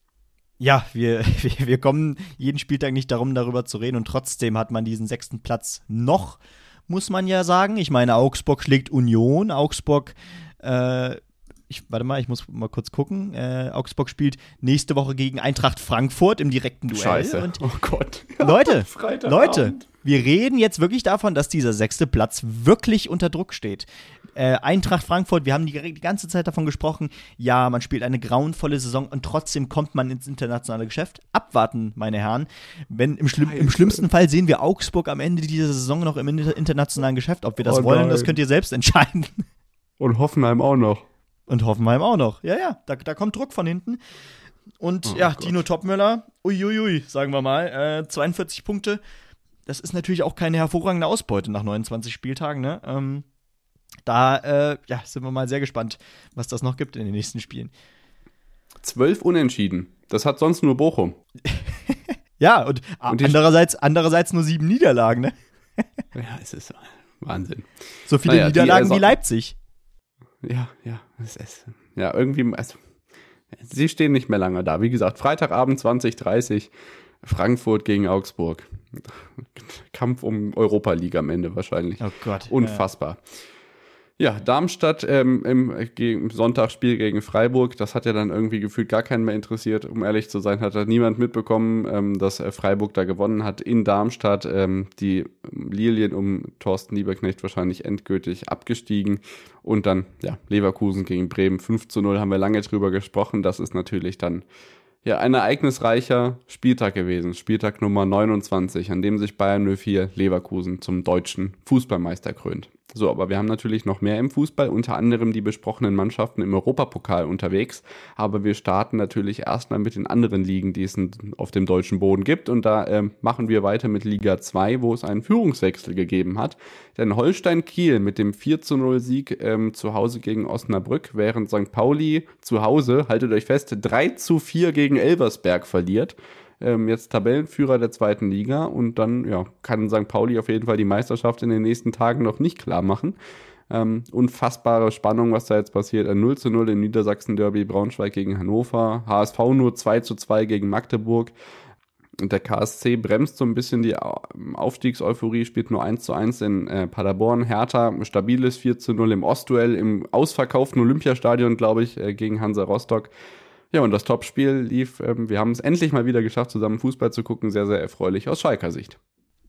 Ja, wir, wir, wir kommen jeden Spieltag nicht darum, darüber zu reden und trotzdem hat man diesen sechsten Platz noch, muss man ja sagen. Ich meine, Augsburg schlägt Union, Augsburg, äh, ich, warte mal, ich muss mal kurz gucken, äh, Augsburg spielt nächste Woche gegen Eintracht Frankfurt im direkten Duell. Scheiße, und oh Gott. Leute, Leute, wir reden jetzt wirklich davon, dass dieser sechste Platz wirklich unter Druck steht. Äh, Eintracht Frankfurt, wir haben die, die ganze Zeit davon gesprochen, ja, man spielt eine grauenvolle Saison und trotzdem kommt man ins internationale Geschäft. Abwarten, meine Herren. Wenn im, Schlimm, im schlimmsten Fall sehen wir Augsburg am Ende dieser Saison noch im internationalen Geschäft. Ob wir das Oh wollen, nein. das könnt ihr selbst entscheiden. Und Hoffenheim auch noch. Und Hoffenheim auch noch. Ja, ja, da, da kommt Druck von hinten. Und Oh ja, Gott. Dino Topmöller, uiuiui, sagen wir mal, äh, zweiundvierzig Punkte. Das ist natürlich auch keine hervorragende Ausbeute nach neunundzwanzig Spieltagen, ne? Ähm, da äh, ja, sind wir mal sehr gespannt, was das noch gibt in den nächsten Spielen. Zwölf Unentschieden. Das hat sonst nur Bochum. Ja, und, Und die- andererseits, andererseits nur sieben Niederlagen, ne? Ja, es ist Wahnsinn. So viele Naja, die, Niederlagen äh, wie Leipzig. Ja, ja, es ist, ja, irgendwie, also, sie stehen nicht mehr lange da. Wie gesagt, Freitagabend zwanzig Uhr dreißig, Frankfurt gegen Augsburg. Kampf um Europa League am Ende wahrscheinlich. Oh Gott. Unfassbar. Ja, Darmstadt ähm, im, im Sonntagsspiel gegen Freiburg, das hat ja dann irgendwie gefühlt gar keinen mehr interessiert. Um ehrlich zu sein, hat da niemand mitbekommen, ähm, dass äh, Freiburg da gewonnen hat in Darmstadt. Ähm, die Lilien um Thorsten Lieberknecht wahrscheinlich endgültig abgestiegen. Und dann, ja, Leverkusen gegen Bremen fünf zu null, haben wir lange drüber gesprochen. Das ist natürlich dann ja ein ereignisreicher Spieltag gewesen. Spieltag Nummer neunundzwanzig, an dem sich Bayern null vier Leverkusen zum deutschen Fußballmeister krönt. So, aber wir haben natürlich noch mehr im Fußball, unter anderem die besprochenen Mannschaften im Europapokal unterwegs. Aber wir starten natürlich erstmal mit den anderen Ligen, die es auf dem deutschen Boden gibt. Und da äh, machen wir weiter mit Liga zwei, wo es einen Führungswechsel gegeben hat. Denn Holstein Kiel mit dem vier zu null Sieg ähm, zu Hause gegen Osnabrück, während Sankt Pauli zu Hause, haltet euch fest, drei zu vier gegen Elversberg verliert. Ähm, jetzt Tabellenführer der zweiten Liga und dann ja, kann Sankt Pauli auf jeden Fall die Meisterschaft in den nächsten Tagen noch nicht klar machen. Ähm, unfassbare Spannung, was da jetzt passiert. Ein null zu null im Niedersachsen-Derby, Braunschweig gegen Hannover, H S V nur zwei zu zwei gegen Magdeburg. Und der K S C bremst so ein bisschen die Aufstiegseuphorie, spielt nur eins zu eins in äh, Paderborn. Hertha, stabiles vier zu null im Ostduell im ausverkauften Olympiastadion, glaube ich, äh, gegen Hansa Rostock. Ja, und das Topspiel lief, ähm, wir haben es endlich mal wieder geschafft, zusammen Fußball zu gucken, sehr, sehr erfreulich aus Schalker Sicht.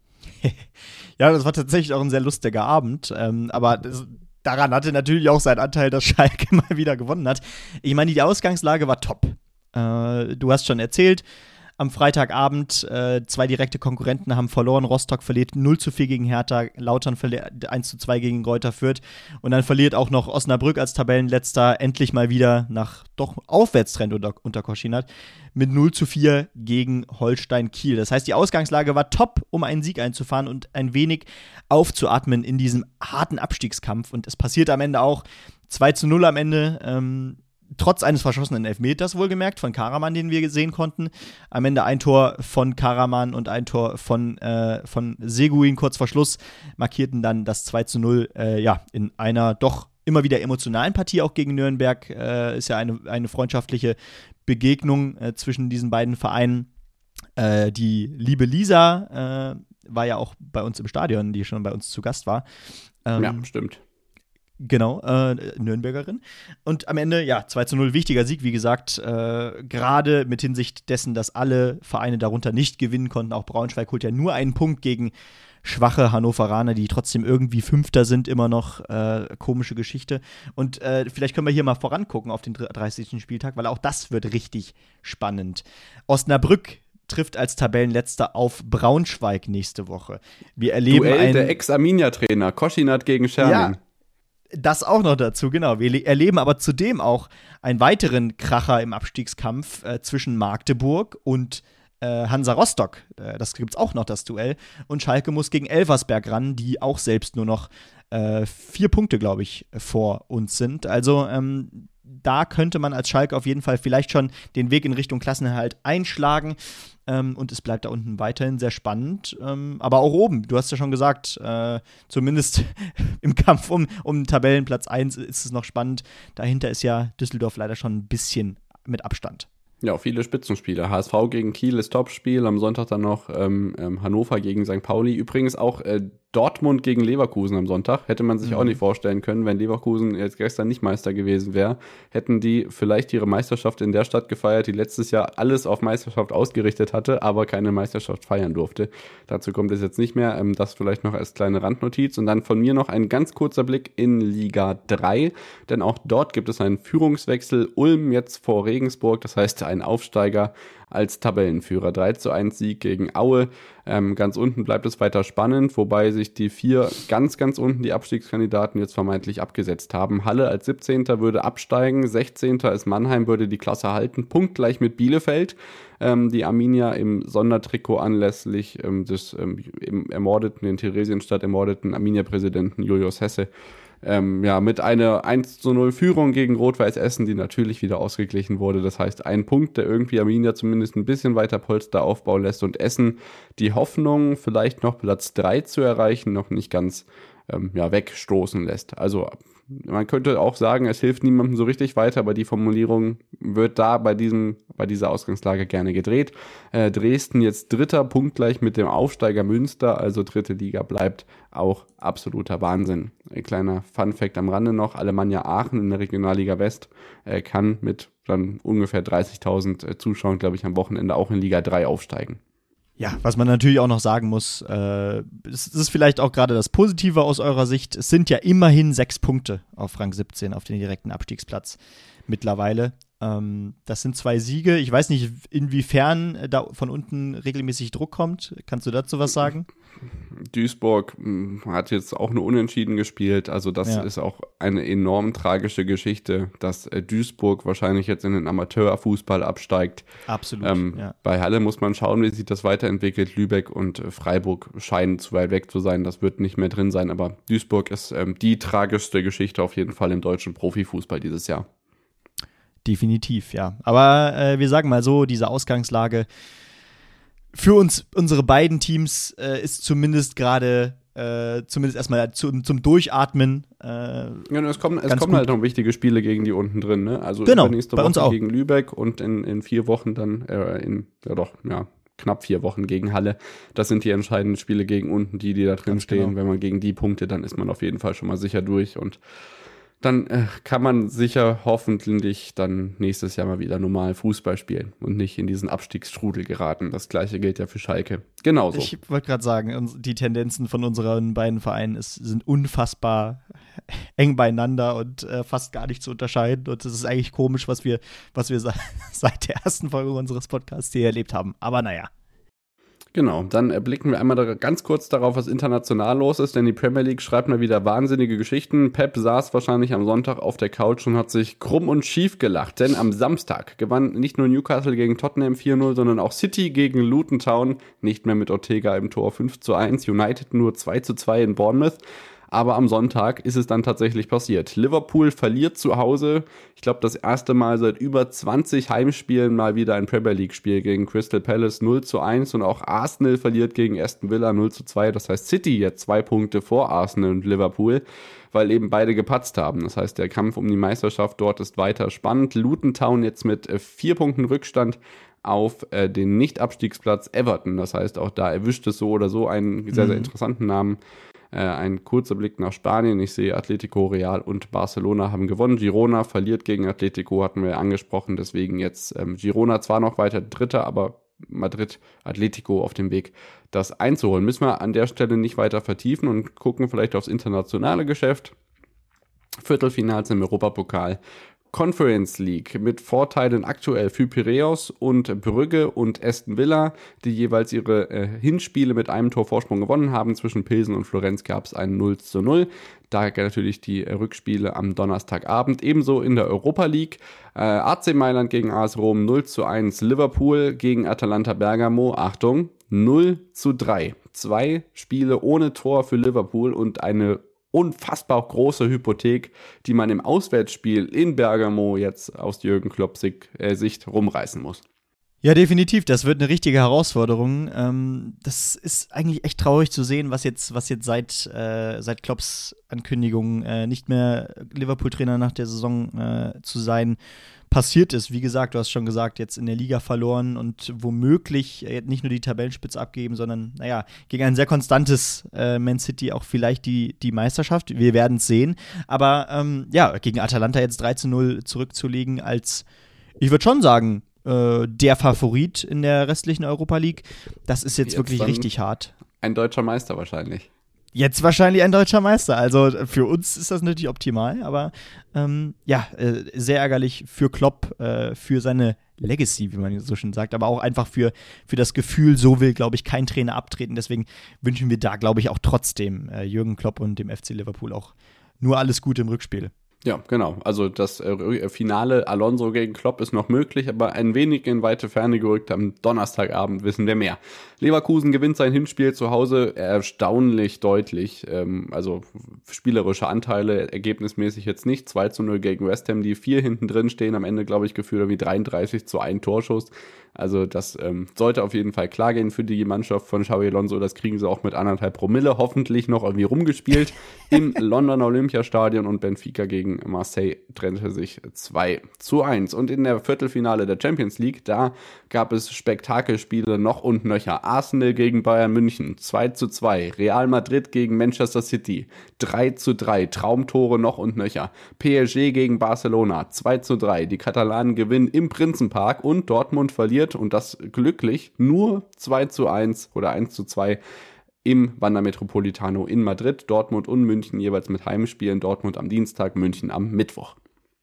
Ja, das war tatsächlich auch ein sehr lustiger Abend, ähm, aber das, daran hatte natürlich auch seinen Anteil, dass Schalke mal wieder gewonnen hat. Ich meine, die Ausgangslage war top. Äh, du hast schon erzählt, am Freitagabend äh, zwei direkte Konkurrenten haben verloren. Rostock verliert null zu vier gegen Hertha, Lautern verliert eins zu zwei gegen Greuther Fürth. Und dann verliert auch noch Osnabrück als Tabellenletzter endlich mal wieder nach doch Aufwärtstrend unter, unter Koschinat mit null zu vier gegen Holstein Kiel. Das heißt, die Ausgangslage war top, um einen Sieg einzufahren und ein wenig aufzuatmen in diesem harten Abstiegskampf. Und es passiert am Ende auch zwei zu null am Ende, ähm, trotz eines verschossenen Elfmeters wohlgemerkt von Karaman, den wir sehen konnten. Am Ende ein Tor von Karaman und ein Tor von, äh, von Seguin kurz vor Schluss markierten dann das zwei zu null äh, ja, in einer doch immer wieder emotionalen Partie auch gegen Nürnberg. Äh, ist ja eine, eine freundschaftliche Begegnung äh, zwischen diesen beiden Vereinen. Äh, die liebe Lisa äh, war ja auch bei uns im Stadion, die schon bei uns zu Gast war. Ähm, ja, stimmt. Genau, äh, Nürnbergerin. Und am Ende, ja, zwei zu null, wichtiger Sieg, wie gesagt, äh, gerade mit Hinsicht dessen, dass alle Vereine darunter nicht gewinnen konnten. Auch Braunschweig holt ja nur einen Punkt gegen schwache Hannoveraner, die trotzdem irgendwie Fünfter sind, immer noch. Äh, komische Geschichte. Und äh, vielleicht können wir hier mal vorangucken auf den dreißigsten Spieltag, weil auch das wird richtig spannend. Osnabrück trifft als Tabellenletzter auf Braunschweig nächste Woche. Wir erleben Duell einen der Ex-Arminia-Trainer, Koschinat gegen Scherning. Ja. Das auch noch dazu, genau. Wir erleben aber zudem auch einen weiteren Kracher im Abstiegskampf äh, zwischen Magdeburg und äh, Hansa Rostock. Äh, das gibt's auch noch, das Duell. Und Schalke muss gegen Elversberg ran, die auch selbst nur noch äh, vier Punkte, glaube ich, vor uns sind. Also ähm, da könnte man als Schalke auf jeden Fall vielleicht schon den Weg in Richtung Klassenerhalt einschlagen. Ähm, und es bleibt da unten weiterhin sehr spannend. Ähm, aber auch oben, du hast ja schon gesagt, äh, zumindest im Kampf um, um Tabellenplatz eins ist es noch spannend. Dahinter ist ja Düsseldorf leider schon ein bisschen mit Abstand. Ja, viele Spitzenspiele. H S V gegen Kiel ist Topspiel. Am Sonntag dann noch ähm, ähm, Hannover gegen Sankt Pauli. Übrigens auch äh, Dortmund gegen Leverkusen am Sonntag. Hätte man sich mhm. auch nicht vorstellen können, wenn Leverkusen jetzt gestern nicht Meister gewesen wäre. Hätten die vielleicht ihre Meisterschaft in der Stadt gefeiert, die letztes Jahr alles auf Meisterschaft ausgerichtet hatte, aber keine Meisterschaft feiern durfte. Dazu kommt es jetzt nicht mehr. Ähm, das vielleicht noch als kleine Randnotiz. Und dann von mir noch ein ganz kurzer Blick in Liga drei. Denn auch dort gibt es einen Führungswechsel. Ulm jetzt vor Regensburg. Das heißt, ein Aufsteiger als Tabellenführer. drei zu eins Sieg gegen Aue. Ähm, ganz unten bleibt es weiter spannend, wobei sich die vier ganz, ganz unten, die Abstiegskandidaten, jetzt vermeintlich abgesetzt haben. Halle als siebzehnter würde absteigen, sechzehnter ist Mannheim, würde die Klasse halten, punktgleich mit Bielefeld. Ähm, die Arminia im Sondertrikot anlässlich ähm, des ähm, im ermordeten, in Theresienstadt ermordeten Arminia-Präsidenten Julius Hesse. Ähm, ja, mit einer eins zu null Führung gegen Rot-Weiß Essen, die natürlich wieder ausgeglichen wurde. Das heißt, ein Punkt, der irgendwie Arminia zumindest ein bisschen weiter Polster aufbauen lässt und Essen die Hoffnung, vielleicht noch Platz drei zu erreichen, noch nicht ganz ähm, ja, wegstoßen lässt. Also man könnte auch sagen, es hilft niemandem so richtig weiter, aber die Formulierung wird da bei diesem, bei dieser Ausgangslage gerne gedreht. Äh, Dresden jetzt dritter, punktgleich mit dem Aufsteiger Münster, also dritte Liga bleibt auch absoluter Wahnsinn. Ein kleiner Funfact am Rande noch, Alemannia Aachen in der Regionalliga West äh, kann mit dann ungefähr dreißigtausend äh, Zuschauern, glaube ich, am Wochenende auch in Liga drei aufsteigen. Ja, was man natürlich auch noch sagen muss, äh, es ist vielleicht auch gerade das Positive aus eurer Sicht, es sind ja immerhin sechs Punkte auf Rang siebzehn, auf den direkten Abstiegsplatz mittlerweile. Ähm, das sind zwei Siege. Ich weiß nicht, inwiefern da von unten regelmäßig Druck kommt. Kannst du dazu was sagen? Duisburg mh, hat jetzt auch nur unentschieden gespielt. Also das Ja. ist auch eine enorm tragische Geschichte, dass äh, Duisburg wahrscheinlich jetzt in den Amateurfußball absteigt. Absolut, Ähm, ja. Bei Halle muss man schauen, wie sich das weiterentwickelt. Lübeck und äh, Freiburg scheinen zu weit weg zu sein. Das wird nicht mehr drin sein. Aber Duisburg ist ähm, die tragischste Geschichte auf jeden Fall im deutschen Profifußball dieses Jahr. Definitiv, ja. Aber äh, wir sagen mal so, diese Ausgangslage für uns, unsere beiden Teams, äh, ist zumindest gerade, äh, zumindest erstmal zum, zum Durchatmen. Äh, Ja, es kommen, es Ganz kommen gut. halt noch wichtige Spiele gegen die unten drin, ne? Also Genau, übernächste bei uns Woche auch. gegen Lübeck und in, in vier Wochen dann, äh, in, ja doch, ja, knapp vier Wochen gegen Halle. Das sind die entscheidenden Spiele gegen unten, die, die da drin Ganz stehen. genau. Wenn man gegen die punktet, dann ist man auf jeden Fall schon mal sicher durch und dann äh, kann man sicher hoffentlich dann nächstes Jahr mal wieder normal Fußball spielen und nicht in diesen Abstiegsstrudel geraten. Das gleiche gilt ja für Schalke. Genauso. Ich wollte gerade sagen, uns- die Tendenzen von unseren beiden Vereinen ist, sind unfassbar eng beieinander und äh, fast gar nicht zu unterscheiden. Und es ist eigentlich komisch, was wir, was wir se- seit der ersten Folge unseres Podcasts hier erlebt haben. Aber naja. Genau, dann äh, blicken wir einmal da ganz kurz darauf, was international los ist, denn die Premier League schreibt mal wieder wahnsinnige Geschichten. Pep saß wahrscheinlich am Sonntag auf der Couch und hat sich krumm und schief gelacht, denn am Samstag gewann nicht nur Newcastle gegen Tottenham vier null, sondern auch City gegen Luton Town, nicht mehr mit Ortega im Tor fünf zu eins, United nur zwei zu zwei in Bournemouth. Aber am Sonntag ist es dann tatsächlich passiert. Liverpool verliert zu Hause. Ich glaube, das erste Mal seit über zwanzig Heimspielen mal wieder ein Premier League-Spiel gegen Crystal Palace null zu eins. Und auch Arsenal verliert gegen Aston Villa null zu zwei. Das heißt, City jetzt zwei Punkte vor Arsenal und Liverpool, weil eben beide gepatzt haben. Das heißt, der Kampf um die Meisterschaft dort ist weiter spannend. Luton Town jetzt mit äh, vier Punkten Rückstand auf äh, den Nicht-Abstiegsplatz Everton. Das heißt, auch da erwischt es so oder so einen sehr, sehr interessanten Namen. Äh, ein kurzer Blick nach Spanien. Ich sehe, Atletico, Real und Barcelona haben gewonnen. Girona verliert gegen Atletico, hatten wir ja angesprochen. Deswegen jetzt ähm, Girona zwar noch weiter Dritter, aber Madrid, Atletico auf dem Weg, das einzuholen. Müssen wir an der Stelle nicht weiter vertiefen und gucken vielleicht aufs internationale Geschäft. Viertelfinals im Europapokal. Conference League mit Vorteilen aktuell für Piraeus und Brügge und Aston Villa, die jeweils ihre äh, Hinspiele mit einem Tor Vorsprung gewonnen haben. Zwischen Pilsen und Florenz gab es ein null zu null. Daher natürlich die äh, Rückspiele am Donnerstagabend. Ebenso in der Europa League. Äh, A C Mailand gegen A S Rom null zu eins. Liverpool gegen Atalanta Bergamo. Achtung, null zu drei. Zwei Spiele ohne Tor für Liverpool und eine unfassbar große Hypothek, die man im Auswärtsspiel in Bergamo jetzt aus Jürgen Klopps äh, Sicht rumreißen muss. Ja, definitiv. Das wird eine richtige Herausforderung. Ähm, das ist eigentlich echt traurig zu sehen, was jetzt, was jetzt seit, äh, seit Klopps Ankündigung, äh, nicht mehr Liverpool-Trainer nach der Saison äh, zu sein, passiert ist. Wie gesagt, du hast schon gesagt, jetzt in der Liga verloren und womöglich äh, nicht nur die Tabellenspitze abgeben, sondern, naja, gegen ein sehr konstantes äh, Man City auch vielleicht die, die Meisterschaft. Wir werden es sehen. Aber ähm, ja, gegen Atalanta jetzt drei zu null zurückzulegen als, ich würde schon sagen, äh, der Favorit in der restlichen Europa League, das ist jetzt, Jetzt wirklich dann richtig hart. Ein deutscher Meister wahrscheinlich. Jetzt wahrscheinlich ein deutscher Meister. Also für uns ist das natürlich optimal, aber ähm, ja, äh, sehr ärgerlich für Klopp, äh, für seine Legacy, wie man so schön sagt, aber auch einfach für, für das Gefühl, so will, glaube ich, kein Trainer abtreten. Deswegen wünschen wir da, glaube ich, auch trotzdem äh, Jürgen Klopp und dem F C Liverpool auch nur alles Gute im Rückspiel. Ja, genau. Also das äh, Finale Alonso gegen Klopp ist noch möglich, aber ein wenig in weite Ferne gerückt. Am Donnerstagabend wissen wir mehr. Leverkusen gewinnt sein Hinspiel zu Hause erstaunlich deutlich. Ähm, also spielerische Anteile ergebnismäßig jetzt nicht. zwei zu null gegen West Ham, die vier hinten drin stehen. Am Ende, glaube ich, gefühlt wie dreiunddreißig zu einem Torschuss. Also das ähm, sollte auf jeden Fall klar gehen für die Mannschaft von Xabi Alonso. Das kriegen sie auch mit anderthalb Promille hoffentlich noch irgendwie rumgespielt im Londoner Olympiastadion, und Benfica gegen Marseille trennte sich zwei zu eins. Und in der Viertelfinale der Champions League, da gab es Spektakelspiele noch und nöcher. Arsenal gegen Bayern München zwei zu zwei, Real Madrid gegen Manchester City drei zu drei, Traumtore noch und nöcher. P S G gegen Barcelona zwei zu drei, die Katalanen gewinnen im Prinzenpark und Dortmund verliert, und das glücklich, nur zwei zu eins oder eins zu zwei im Wanda Metropolitano in Madrid. Dortmund und München jeweils mit Heimspielen. Dortmund am Dienstag, München am Mittwoch.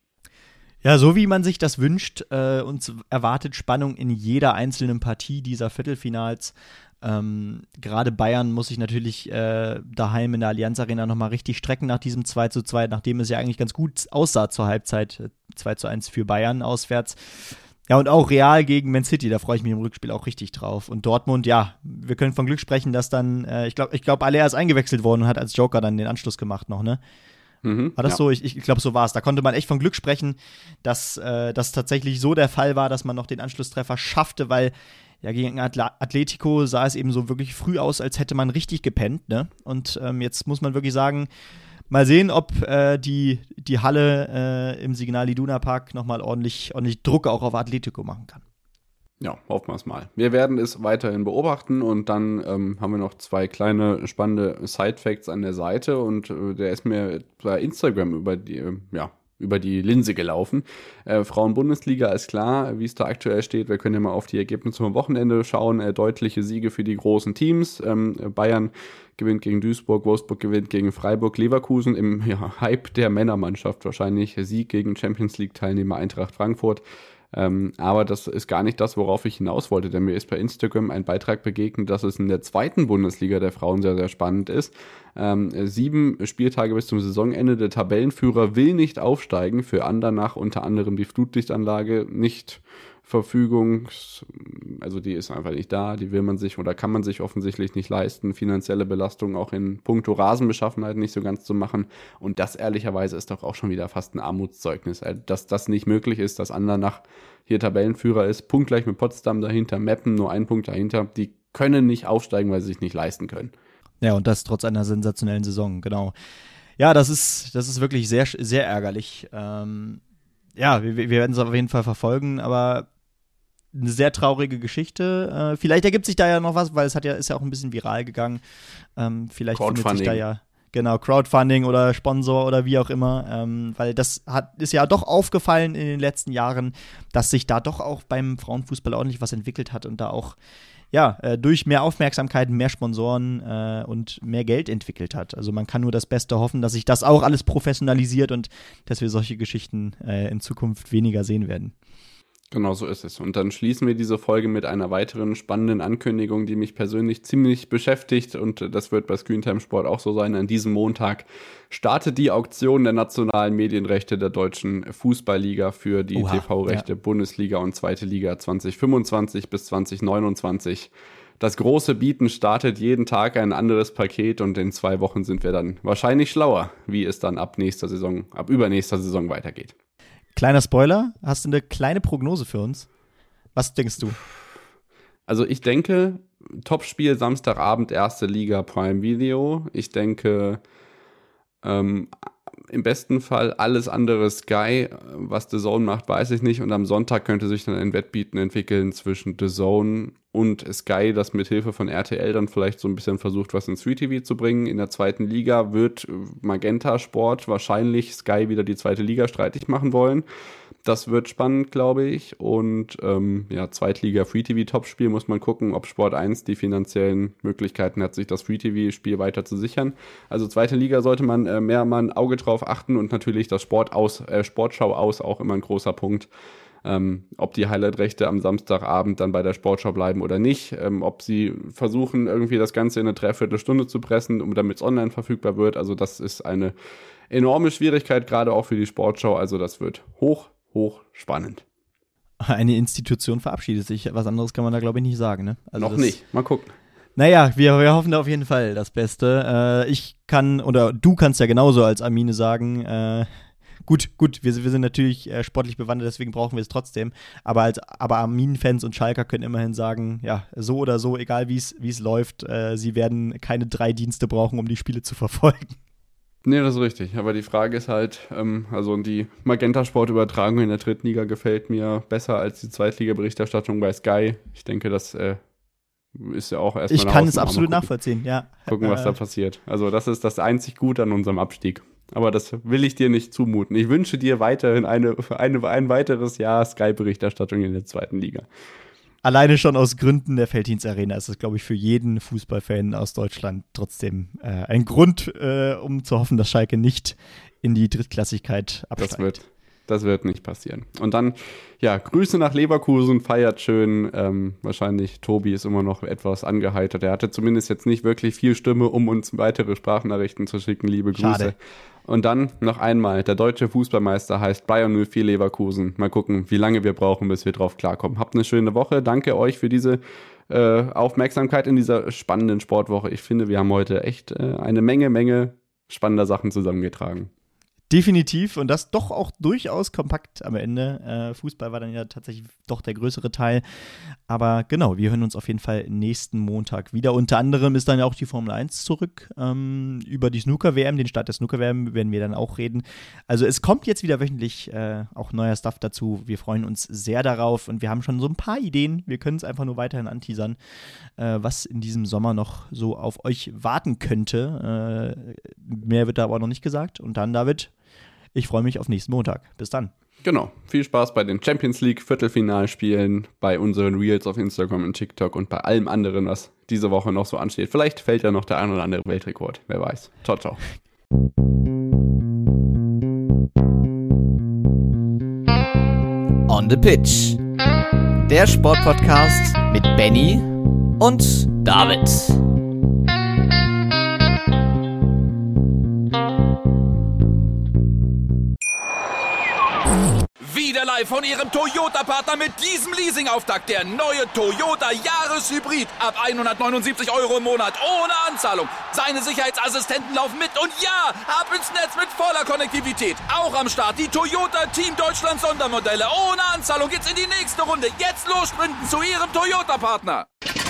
Ja, so wie man sich das wünscht, äh, uns erwartet Spannung in jeder einzelnen Partie dieser Viertelfinals. Ähm, gerade Bayern muss sich natürlich äh, daheim in der Allianz Arena nochmal richtig strecken nach diesem zwei zu zwei, nachdem es ja eigentlich ganz gut aussah zur Halbzeit. zwei zu eins für Bayern auswärts. Ja, und auch Real gegen Man City, da freue ich mich im Rückspiel auch richtig drauf. Und Dortmund, ja, wir können von Glück sprechen, dass dann, äh, ich glaube, ich glaub, Aller ist eingewechselt worden und hat als Joker dann den Anschluss gemacht noch, ne? Mhm, war das ja so? Ich, ich glaube, so war es. Da konnte man echt von Glück sprechen, dass äh, das tatsächlich so der Fall war, dass man noch den Anschlusstreffer schaffte, weil ja, gegen Atl- Atletico sah es eben so wirklich früh aus, als hätte man richtig gepennt, ne? Und ähm, jetzt muss man wirklich sagen, mal sehen, ob äh, die, die Halle äh, im Signal Iduna Park nochmal ordentlich, ordentlich Druck auch auf Atletico machen kann. Ja, hoffen wir es mal. Wir werden es weiterhin beobachten, und dann ähm, haben wir noch zwei kleine spannende Side-Facts an der Seite, und äh, der ist mir bei Instagram über die, äh, ja, über die Linse gelaufen. Äh, Frauen-Bundesliga ist klar, wie es da aktuell steht. Wir können ja mal auf die Ergebnisse vom Wochenende schauen. Äh, deutliche Siege für die großen Teams. Ähm, Bayern gewinnt gegen Duisburg, Wolfsburg gewinnt gegen Freiburg, Leverkusen im ja, Hype der Männermannschaft wahrscheinlich. Sieg gegen Champions-League-Teilnehmer Eintracht Frankfurt. Ähm, aber das ist gar nicht das, worauf ich hinaus wollte, denn mir ist bei Instagram ein Beitrag begegnet, dass es in der zweiten Bundesliga der Frauen sehr, sehr spannend ist. Ähm, sieben Spieltage bis zum Saisonende, der Tabellenführer will nicht aufsteigen, für Andernach unter anderem die Flutlichtanlage nicht Verfügungs, also die ist einfach nicht da, die will man sich oder kann man sich offensichtlich nicht leisten, finanzielle Belastung auch in puncto Rasenbeschaffenheit nicht so ganz zu machen, und das ehrlicherweise ist doch auch schon wieder fast ein Armutszeugnis, dass das nicht möglich ist, dass Andernach hier Tabellenführer ist, punktgleich mit Potsdam dahinter, Meppen nur ein Punkt dahinter, die können nicht aufsteigen, weil sie sich nicht leisten können. Ja, und das trotz einer sensationellen Saison, genau. Ja, das ist, das ist wirklich sehr, sehr ärgerlich. Ähm, ja, wir, wir werden es auf jeden Fall verfolgen, aber eine sehr traurige Geschichte. Äh, vielleicht ergibt sich da ja noch was, weil es hat ja, ist ja auch ein bisschen viral gegangen. Ähm, vielleicht findet sich da ja, genau, Crowdfunding oder Sponsor oder wie auch immer, ähm, weil das hat, ist ja doch aufgefallen in den letzten Jahren, dass sich da doch auch beim Frauenfußball ordentlich was entwickelt hat und da auch ja, äh, durch mehr Aufmerksamkeit, mehr Sponsoren äh, und mehr Geld entwickelt hat. Also man kann nur das Beste hoffen, dass sich das auch alles professionalisiert und dass wir solche Geschichten äh, in Zukunft weniger sehen werden. Genau so ist es. Und dann schließen wir diese Folge mit einer weiteren spannenden Ankündigung, die mich persönlich ziemlich beschäftigt, und das wird bei Screentime Sport auch so sein. An diesem Montag startet die Auktion der nationalen Medienrechte der deutschen Fußballliga für die Oha, T V-Rechte ja. Bundesliga und zweite Liga zwanzig fünfundzwanzig bis zwanzig neunundzwanzig. Das große Bieten startet jeden Tag ein anderes Paket, und in zwei Wochen sind wir dann wahrscheinlich schlauer, wie es dann ab nächster Saison, ab übernächster Saison weitergeht. Kleiner Spoiler, hast du eine kleine Prognose für uns? Was denkst du? Also ich denke, Topspiel Samstagabend, erste Liga, Prime Video. Ich denke, ähm, im besten Fall alles andere Sky. Was The Zone macht, weiß ich nicht. Und am Sonntag könnte sich dann ein Wettbieten entwickeln zwischen The Zone und Sky, das mit Hilfe von R T L dann vielleicht so ein bisschen versucht, was ins Free T V zu bringen. In der zweiten Liga wird Magenta Sport wahrscheinlich Sky wieder die zweite Liga streitig machen wollen. Das wird spannend, glaube ich. Und ähm, ja, Zweitliga-Free-T V-Topspiel muss man gucken, ob Sport eins die finanziellen Möglichkeiten hat, sich das Free-T V-Spiel weiter zu sichern. Also zweite Liga sollte man äh, mehr mal ein Auge drauf achten und natürlich das Sport aus, äh, Sportschau aus auch immer ein großer Punkt. Ähm, ob die Highlight-Rechte am Samstagabend dann bei der Sportschau bleiben oder nicht, ähm, ob sie versuchen, irgendwie das Ganze in eine Dreiviertelstunde zu pressen, um damit es online verfügbar wird. Also das ist eine enorme Schwierigkeit, gerade auch für die Sportschau. Also das wird hoch, hoch spannend. Eine Institution verabschiedet sich. Was anderes kann man da, glaube ich, nicht sagen. Ne? Also Noch das, nicht. Mal gucken. Naja, wir, wir hoffen da auf jeden Fall das Beste. Äh, ich kann, oder du kannst ja genauso als Armine sagen, äh, Gut, gut, wir, wir sind natürlich äh, sportlich bewandert, deswegen brauchen wir es trotzdem. Aber als aber Armin-Fans und Schalker können immerhin sagen, ja, so oder so, egal wie es läuft, äh, sie werden keine drei Dienste brauchen, um die Spiele zu verfolgen. Nee, das ist richtig. Aber die Frage ist halt, ähm, also die Magenta-Sport-Übertragung in der dritten Liga gefällt mir besser als die Zweitliga-Berichterstattung bei Sky. Ich denke, das äh, ist ja auch erstmal Ich kann es absolut nachvollziehen, ja. Gucken, was äh, da passiert. Also das ist das einzig Gute an unserem Abstieg. Aber das will ich dir nicht zumuten. Ich wünsche dir weiterhin eine, eine, ein weiteres Jahr Sky-Berichterstattung in der zweiten Liga. Alleine schon aus Gründen der Felddienst-Arena ist es, glaube ich, für jeden Fußballfan aus Deutschland trotzdem äh, ein Grund, äh, um zu hoffen, dass Schalke nicht in die Drittklassigkeit absteigt. Das wird, das wird nicht passieren. Und dann, ja, Grüße nach Leverkusen, feiert schön. Ähm, wahrscheinlich Tobi ist immer noch etwas angeheitert. Er hatte zumindest jetzt nicht wirklich viel Stimme, um uns weitere Sprachnachrichten zu schicken. Liebe Grüße. Schade. Und dann noch einmal, der deutsche Fußballmeister heißt Bayer null vier Leverkusen. Mal gucken, wie lange wir brauchen, bis wir drauf klarkommen. Habt eine schöne Woche. Danke euch für diese äh, Aufmerksamkeit in dieser spannenden Sportwoche. Ich finde, wir haben heute echt äh, eine Menge, Menge spannender Sachen zusammengetragen. Definitiv und das doch auch durchaus kompakt am Ende. Äh, Fußball war dann ja tatsächlich doch der größere Teil. Aber genau, wir hören uns auf jeden Fall nächsten Montag wieder. Unter anderem ist dann ja auch die Formel eins zurück. Ähm, über die Snooker-W M, den Start der Snooker-W M werden wir dann auch reden. Also es kommt jetzt wieder wöchentlich äh, auch neuer Stuff dazu. Wir freuen uns sehr darauf und wir haben schon so ein paar Ideen. Wir können es einfach nur weiterhin anteasern, äh, was in diesem Sommer noch so auf euch warten könnte. Äh, mehr wird da aber noch nicht gesagt. Und dann, David, ich freue mich auf nächsten Montag. Bis dann. Genau. Viel Spaß bei den Champions League Viertelfinalspielen, bei unseren Reels auf Instagram und TikTok und bei allem anderen, was diese Woche noch so ansteht. Vielleicht fällt ja noch der ein oder andere Weltrekord. Wer weiß. Ciao, ciao. On the Pitch. Der Sportpodcast mit Benny und David. Wieder live von Ihrem Toyota-Partner mit diesem Leasing-Auftakt. Der neue Toyota Jahreshybrid. Ab hundertneunundsiebzig Euro im Monat. Ohne Anzahlung. Seine Sicherheitsassistenten laufen mit. Und ja, ab ins Netz mit voller Konnektivität. Auch am Start die Toyota Team Deutschland Sondermodelle. Ohne Anzahlung geht's in die nächste Runde. Jetzt los sprinten zu Ihrem Toyota-Partner.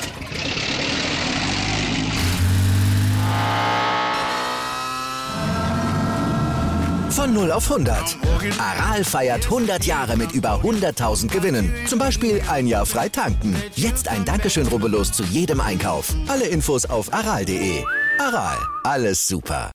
Von null auf hundert. Aral feiert hundert Jahre mit über hunderttausend Gewinnen. Zum Beispiel ein Jahr frei tanken. Jetzt ein Dankeschön, rubbellos zu jedem Einkauf. Alle Infos auf aral punkt de. Aral, alles super.